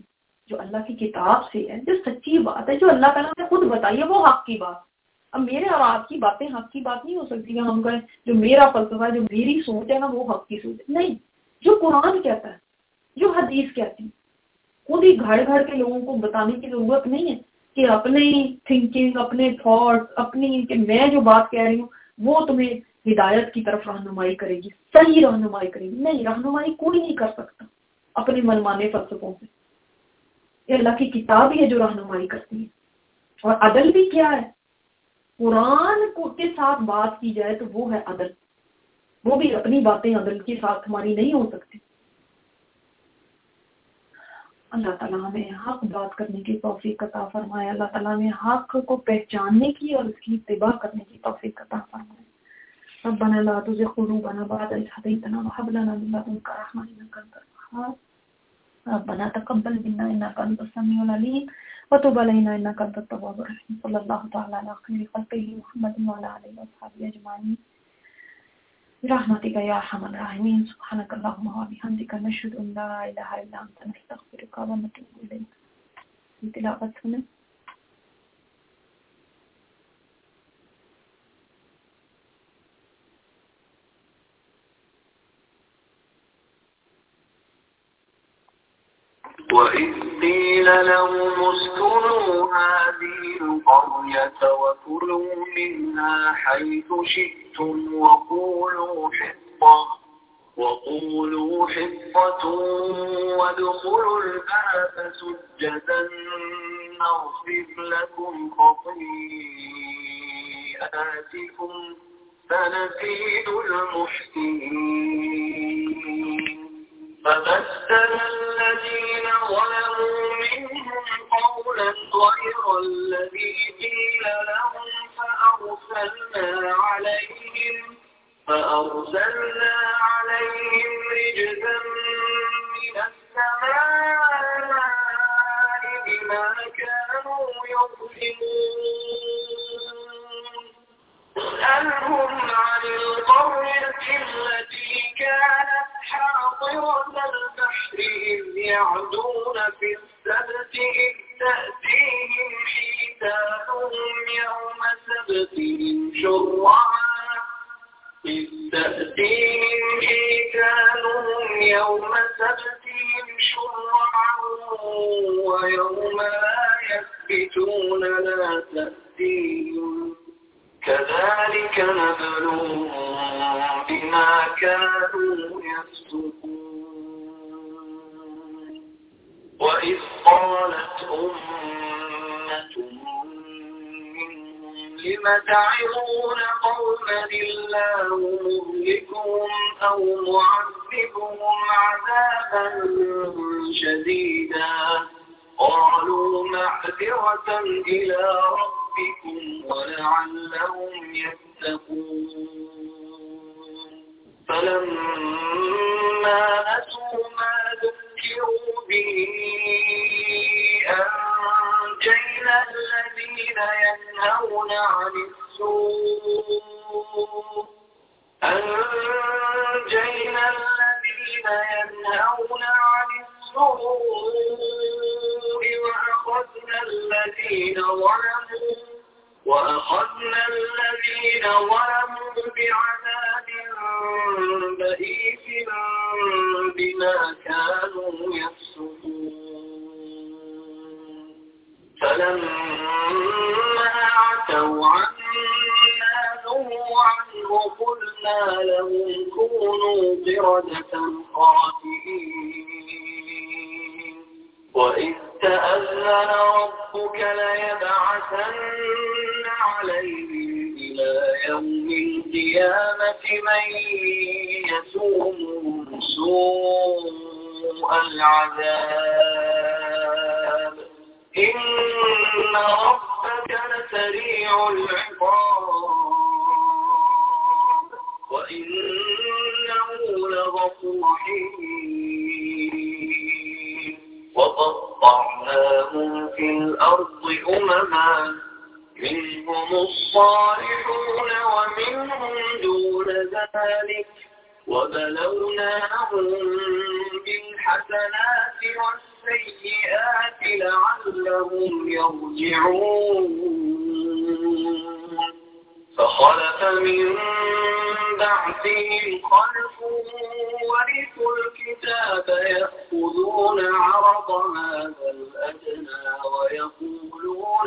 जो अल्लाह की किताब से है, जो सच्ची बात है, जो अल्लाह ताला ने खुद बताई है, वो हक की बात। अब मेरे और आपकी बातें हक की बात नहीं हो सकती कि हम कहें जो मेरा फलसफा है, जो मेरी सोच है ना, वो हक की सोच है। नहीं, जो कुरान कहता है, जो हदीस कहती है, खुद ही घर घर के लोगों को बताने की जरूरत नहीं है कि अपनी थिंकिंग, अपने थॉट, अपनी कि मैं जो बात कह रही हूँ वो तुम्हें हिदायत की तरफ रहनुमाई करेगी, सही रहनुमाई करेगी। नहीं, रहनुमाई कोई नहीं कर सकता अपने मनमाने फलसफों से। ये अल्लाह की किताब ही है जो रहनुमाई करती है। और अदल भी क्या है? कुरान के साथ बात की जाए तो वो है अदल। वो भी अपनी बातें अदल के साथ हमारी नहीं हो सकती। अल्लाह ताला हमें हक बात करने की तौफीक अता फरमाए। अल्लाह ताला हमें हक को पहचानने की और उसकी इत्तिबा करने की तौफीक अता फरमाए। रब्बना ला तुज़िग़ क़ुलूबना बअद इज़ हदैतना व हब लना मिन लदुनका रहमह इन्नका अंतल वहाब। रब्बना तक़ब्बल मिन्ना इन्नका अंतस समीउल अलीम व तुब अलैना इन्नका अंतत तव्वाबुर रहीम। सल्लल्लाहु तआला अला खैरि ख़ल्क़िही मुहम्मदिन व अला आलिहि व अस्हाबिही अजमाईन बिरहमतिका या अरहमर राहिमीन। सुब्हानक अल्लाहुम्मा व बिहम्दिका नशहदु अन ला इलाहा इल्ला अंता नस्तग़फिरुका व नतूबु इलैक। तिलावत सुने। وإذ قيل لهم اسكنوا هذه القرية وكلوا منها حيث شئتم وقولوا حطة وادخلوا الباب سجدا نغفر لكم خطيئاتكم سنزيد المحسنين. فبدل الذين ظلموا منهم قولا غير الذي قيل لهم فأرسلنا عليهم رجزا من السماء بما كانوا يظلمون. اسألهم عن القرية التي كانت حاضرة البحر إذ يعدون في السبت إذ تأتيهم حيتانهم يوم سبتهم شرعا ويوم لا يثبتون لا تأتيهم كذلك نبلوهم بما كانوا يفسقون. وإذ قالت أمة منهم لم تعظون قوما الله مهلكهم أو معذبهم عذابا شديدا قالوا معذرة إلى ربكم ولعلهم يتقون. فلما نسوا ما ذكروا به أنجينا الذين ينهون عن السوء وأخذنا الذين ظلموا بعذاب بئيس بما كانوا يفسقون. فلما عتوا عما نهوا عنه قلنا لهم كونوا قردة خاسئين. وإذ تأذن ربك ليبعثن عليهم إلى يوم القيامة من يسومهم سوء العذاب إن ربك لسريع العقاب وإنه لغفور رحيم. وقطعناهم في الأرض أمما منهم الصالحون ومنهم دون ذلك وبلوناهم بالحسنات السيئات لعلهم يرجعون فخلف من بعدهم خلف ورثوا الكتاب يأخذون عرض هذا الأدنى ويقولون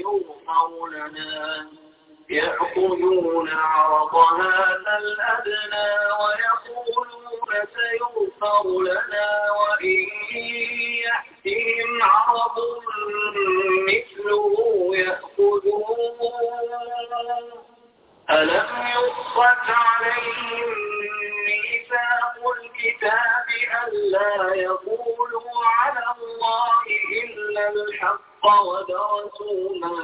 سيغفر لنا وإن يأتهم عرض مثله يأخذوه ألم يؤخذ عليهم ميثاق الكتاب ألا يقولوا على الله إلا الحق ودرسوا ما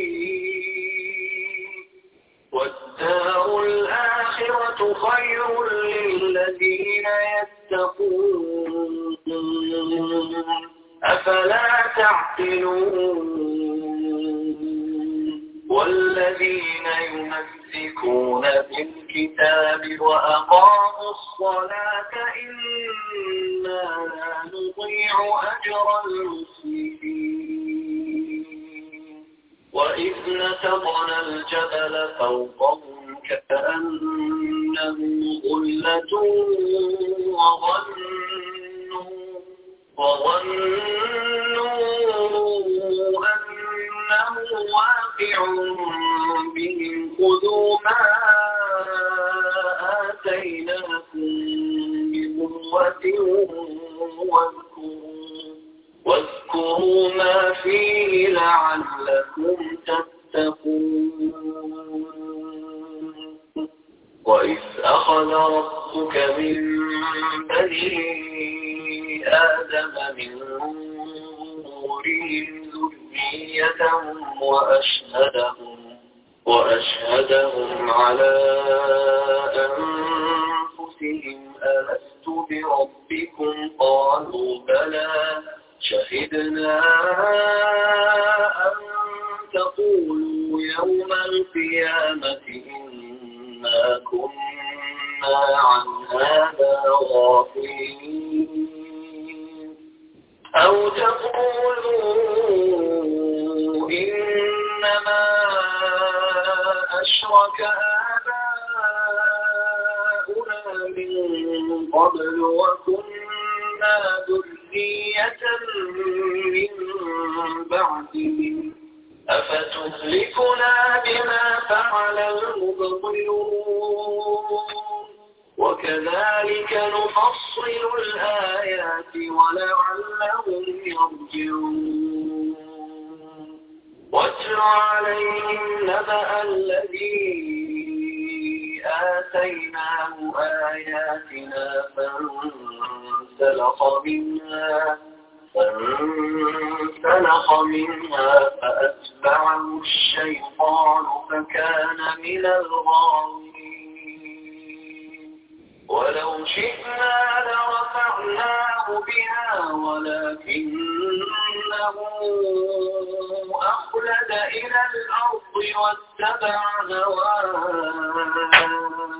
فيه والدار الآخرة خير للذين يتقون أفلا تعقلون والذين يمسكون بالكتاب وأقاموا الصلاة إنا لا نضيع أجر المسلمين وإذ نتقنا الجبل فوقهم كأنه ظلة وظنوا أنه واقع بهم خذوا ما آتيناكم بقوة واذكروا ما فيه لعلكم تتقون وإذ أخذ ربك من بني آدم من ظهورهم ذريتهم وأشهدهم على أنفسهم ألست بربكم قالوا بلى شهدنا أن تقولوا يوم القيامة إنا كنا عن هذا غافلين أو تقولوا إنما أشرك آباؤنا من قبل وكنا ذرية من بعدهم أفتهلكنا بما فعل المبطلون وكذلك نفصل الآيات ولعلهم يرجعون واتل عليهم نبأ الذي آتيناه آياتنا فانسلخ منها فأتبعه الشيطان فكان من الغاوين ولو شئنا لرفعناه بها ولكنه أخلد إلى الأرض واتبع هواه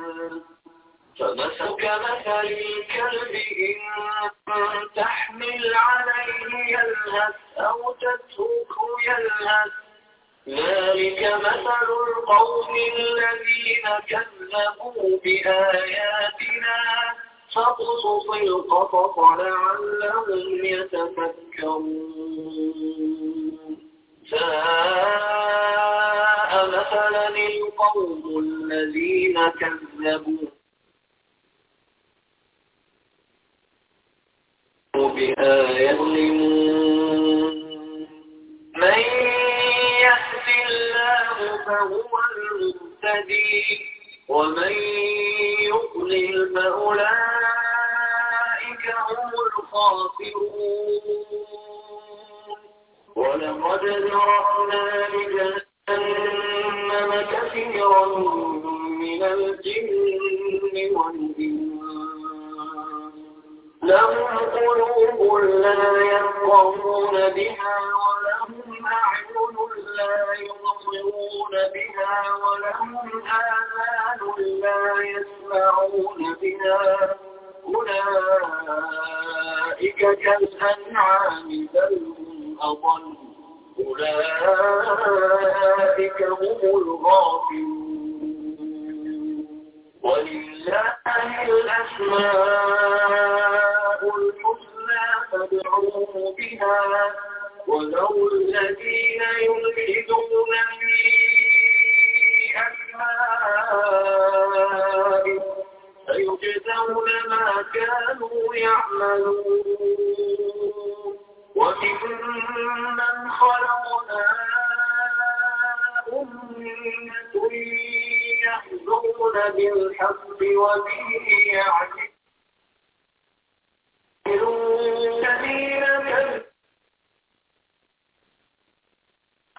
فمثلك مثل الكلب إن تحمل عليه يلهث أو تتركه يلهث ذلك مثل القوم الذين كذبوا بآياتنا فاقصص القصص لعلهم يتفكرون ساء مثلا القوم الذين كذبوا بآياتهم من يهد الله فهو المهتدي ومن يضلل فأولئك هم الخاسرون ولقد ذرأنا لجهنم كثيرا من الجن والإنس لهم قلوب لا يفقهون بها ولهم أعين لا يبصرون بها ولهم آذان لا يسمعون بها أولئك كالأنعام بل هم أضل أولئك هم الغافلون ولله الأسماء الحسنى فادعوه بها وذروا الذين يلحدون في أسمائه سيجزون ما كانوا يعملون وممن خلقنا أمة يهدون بالحق وبه يعدلون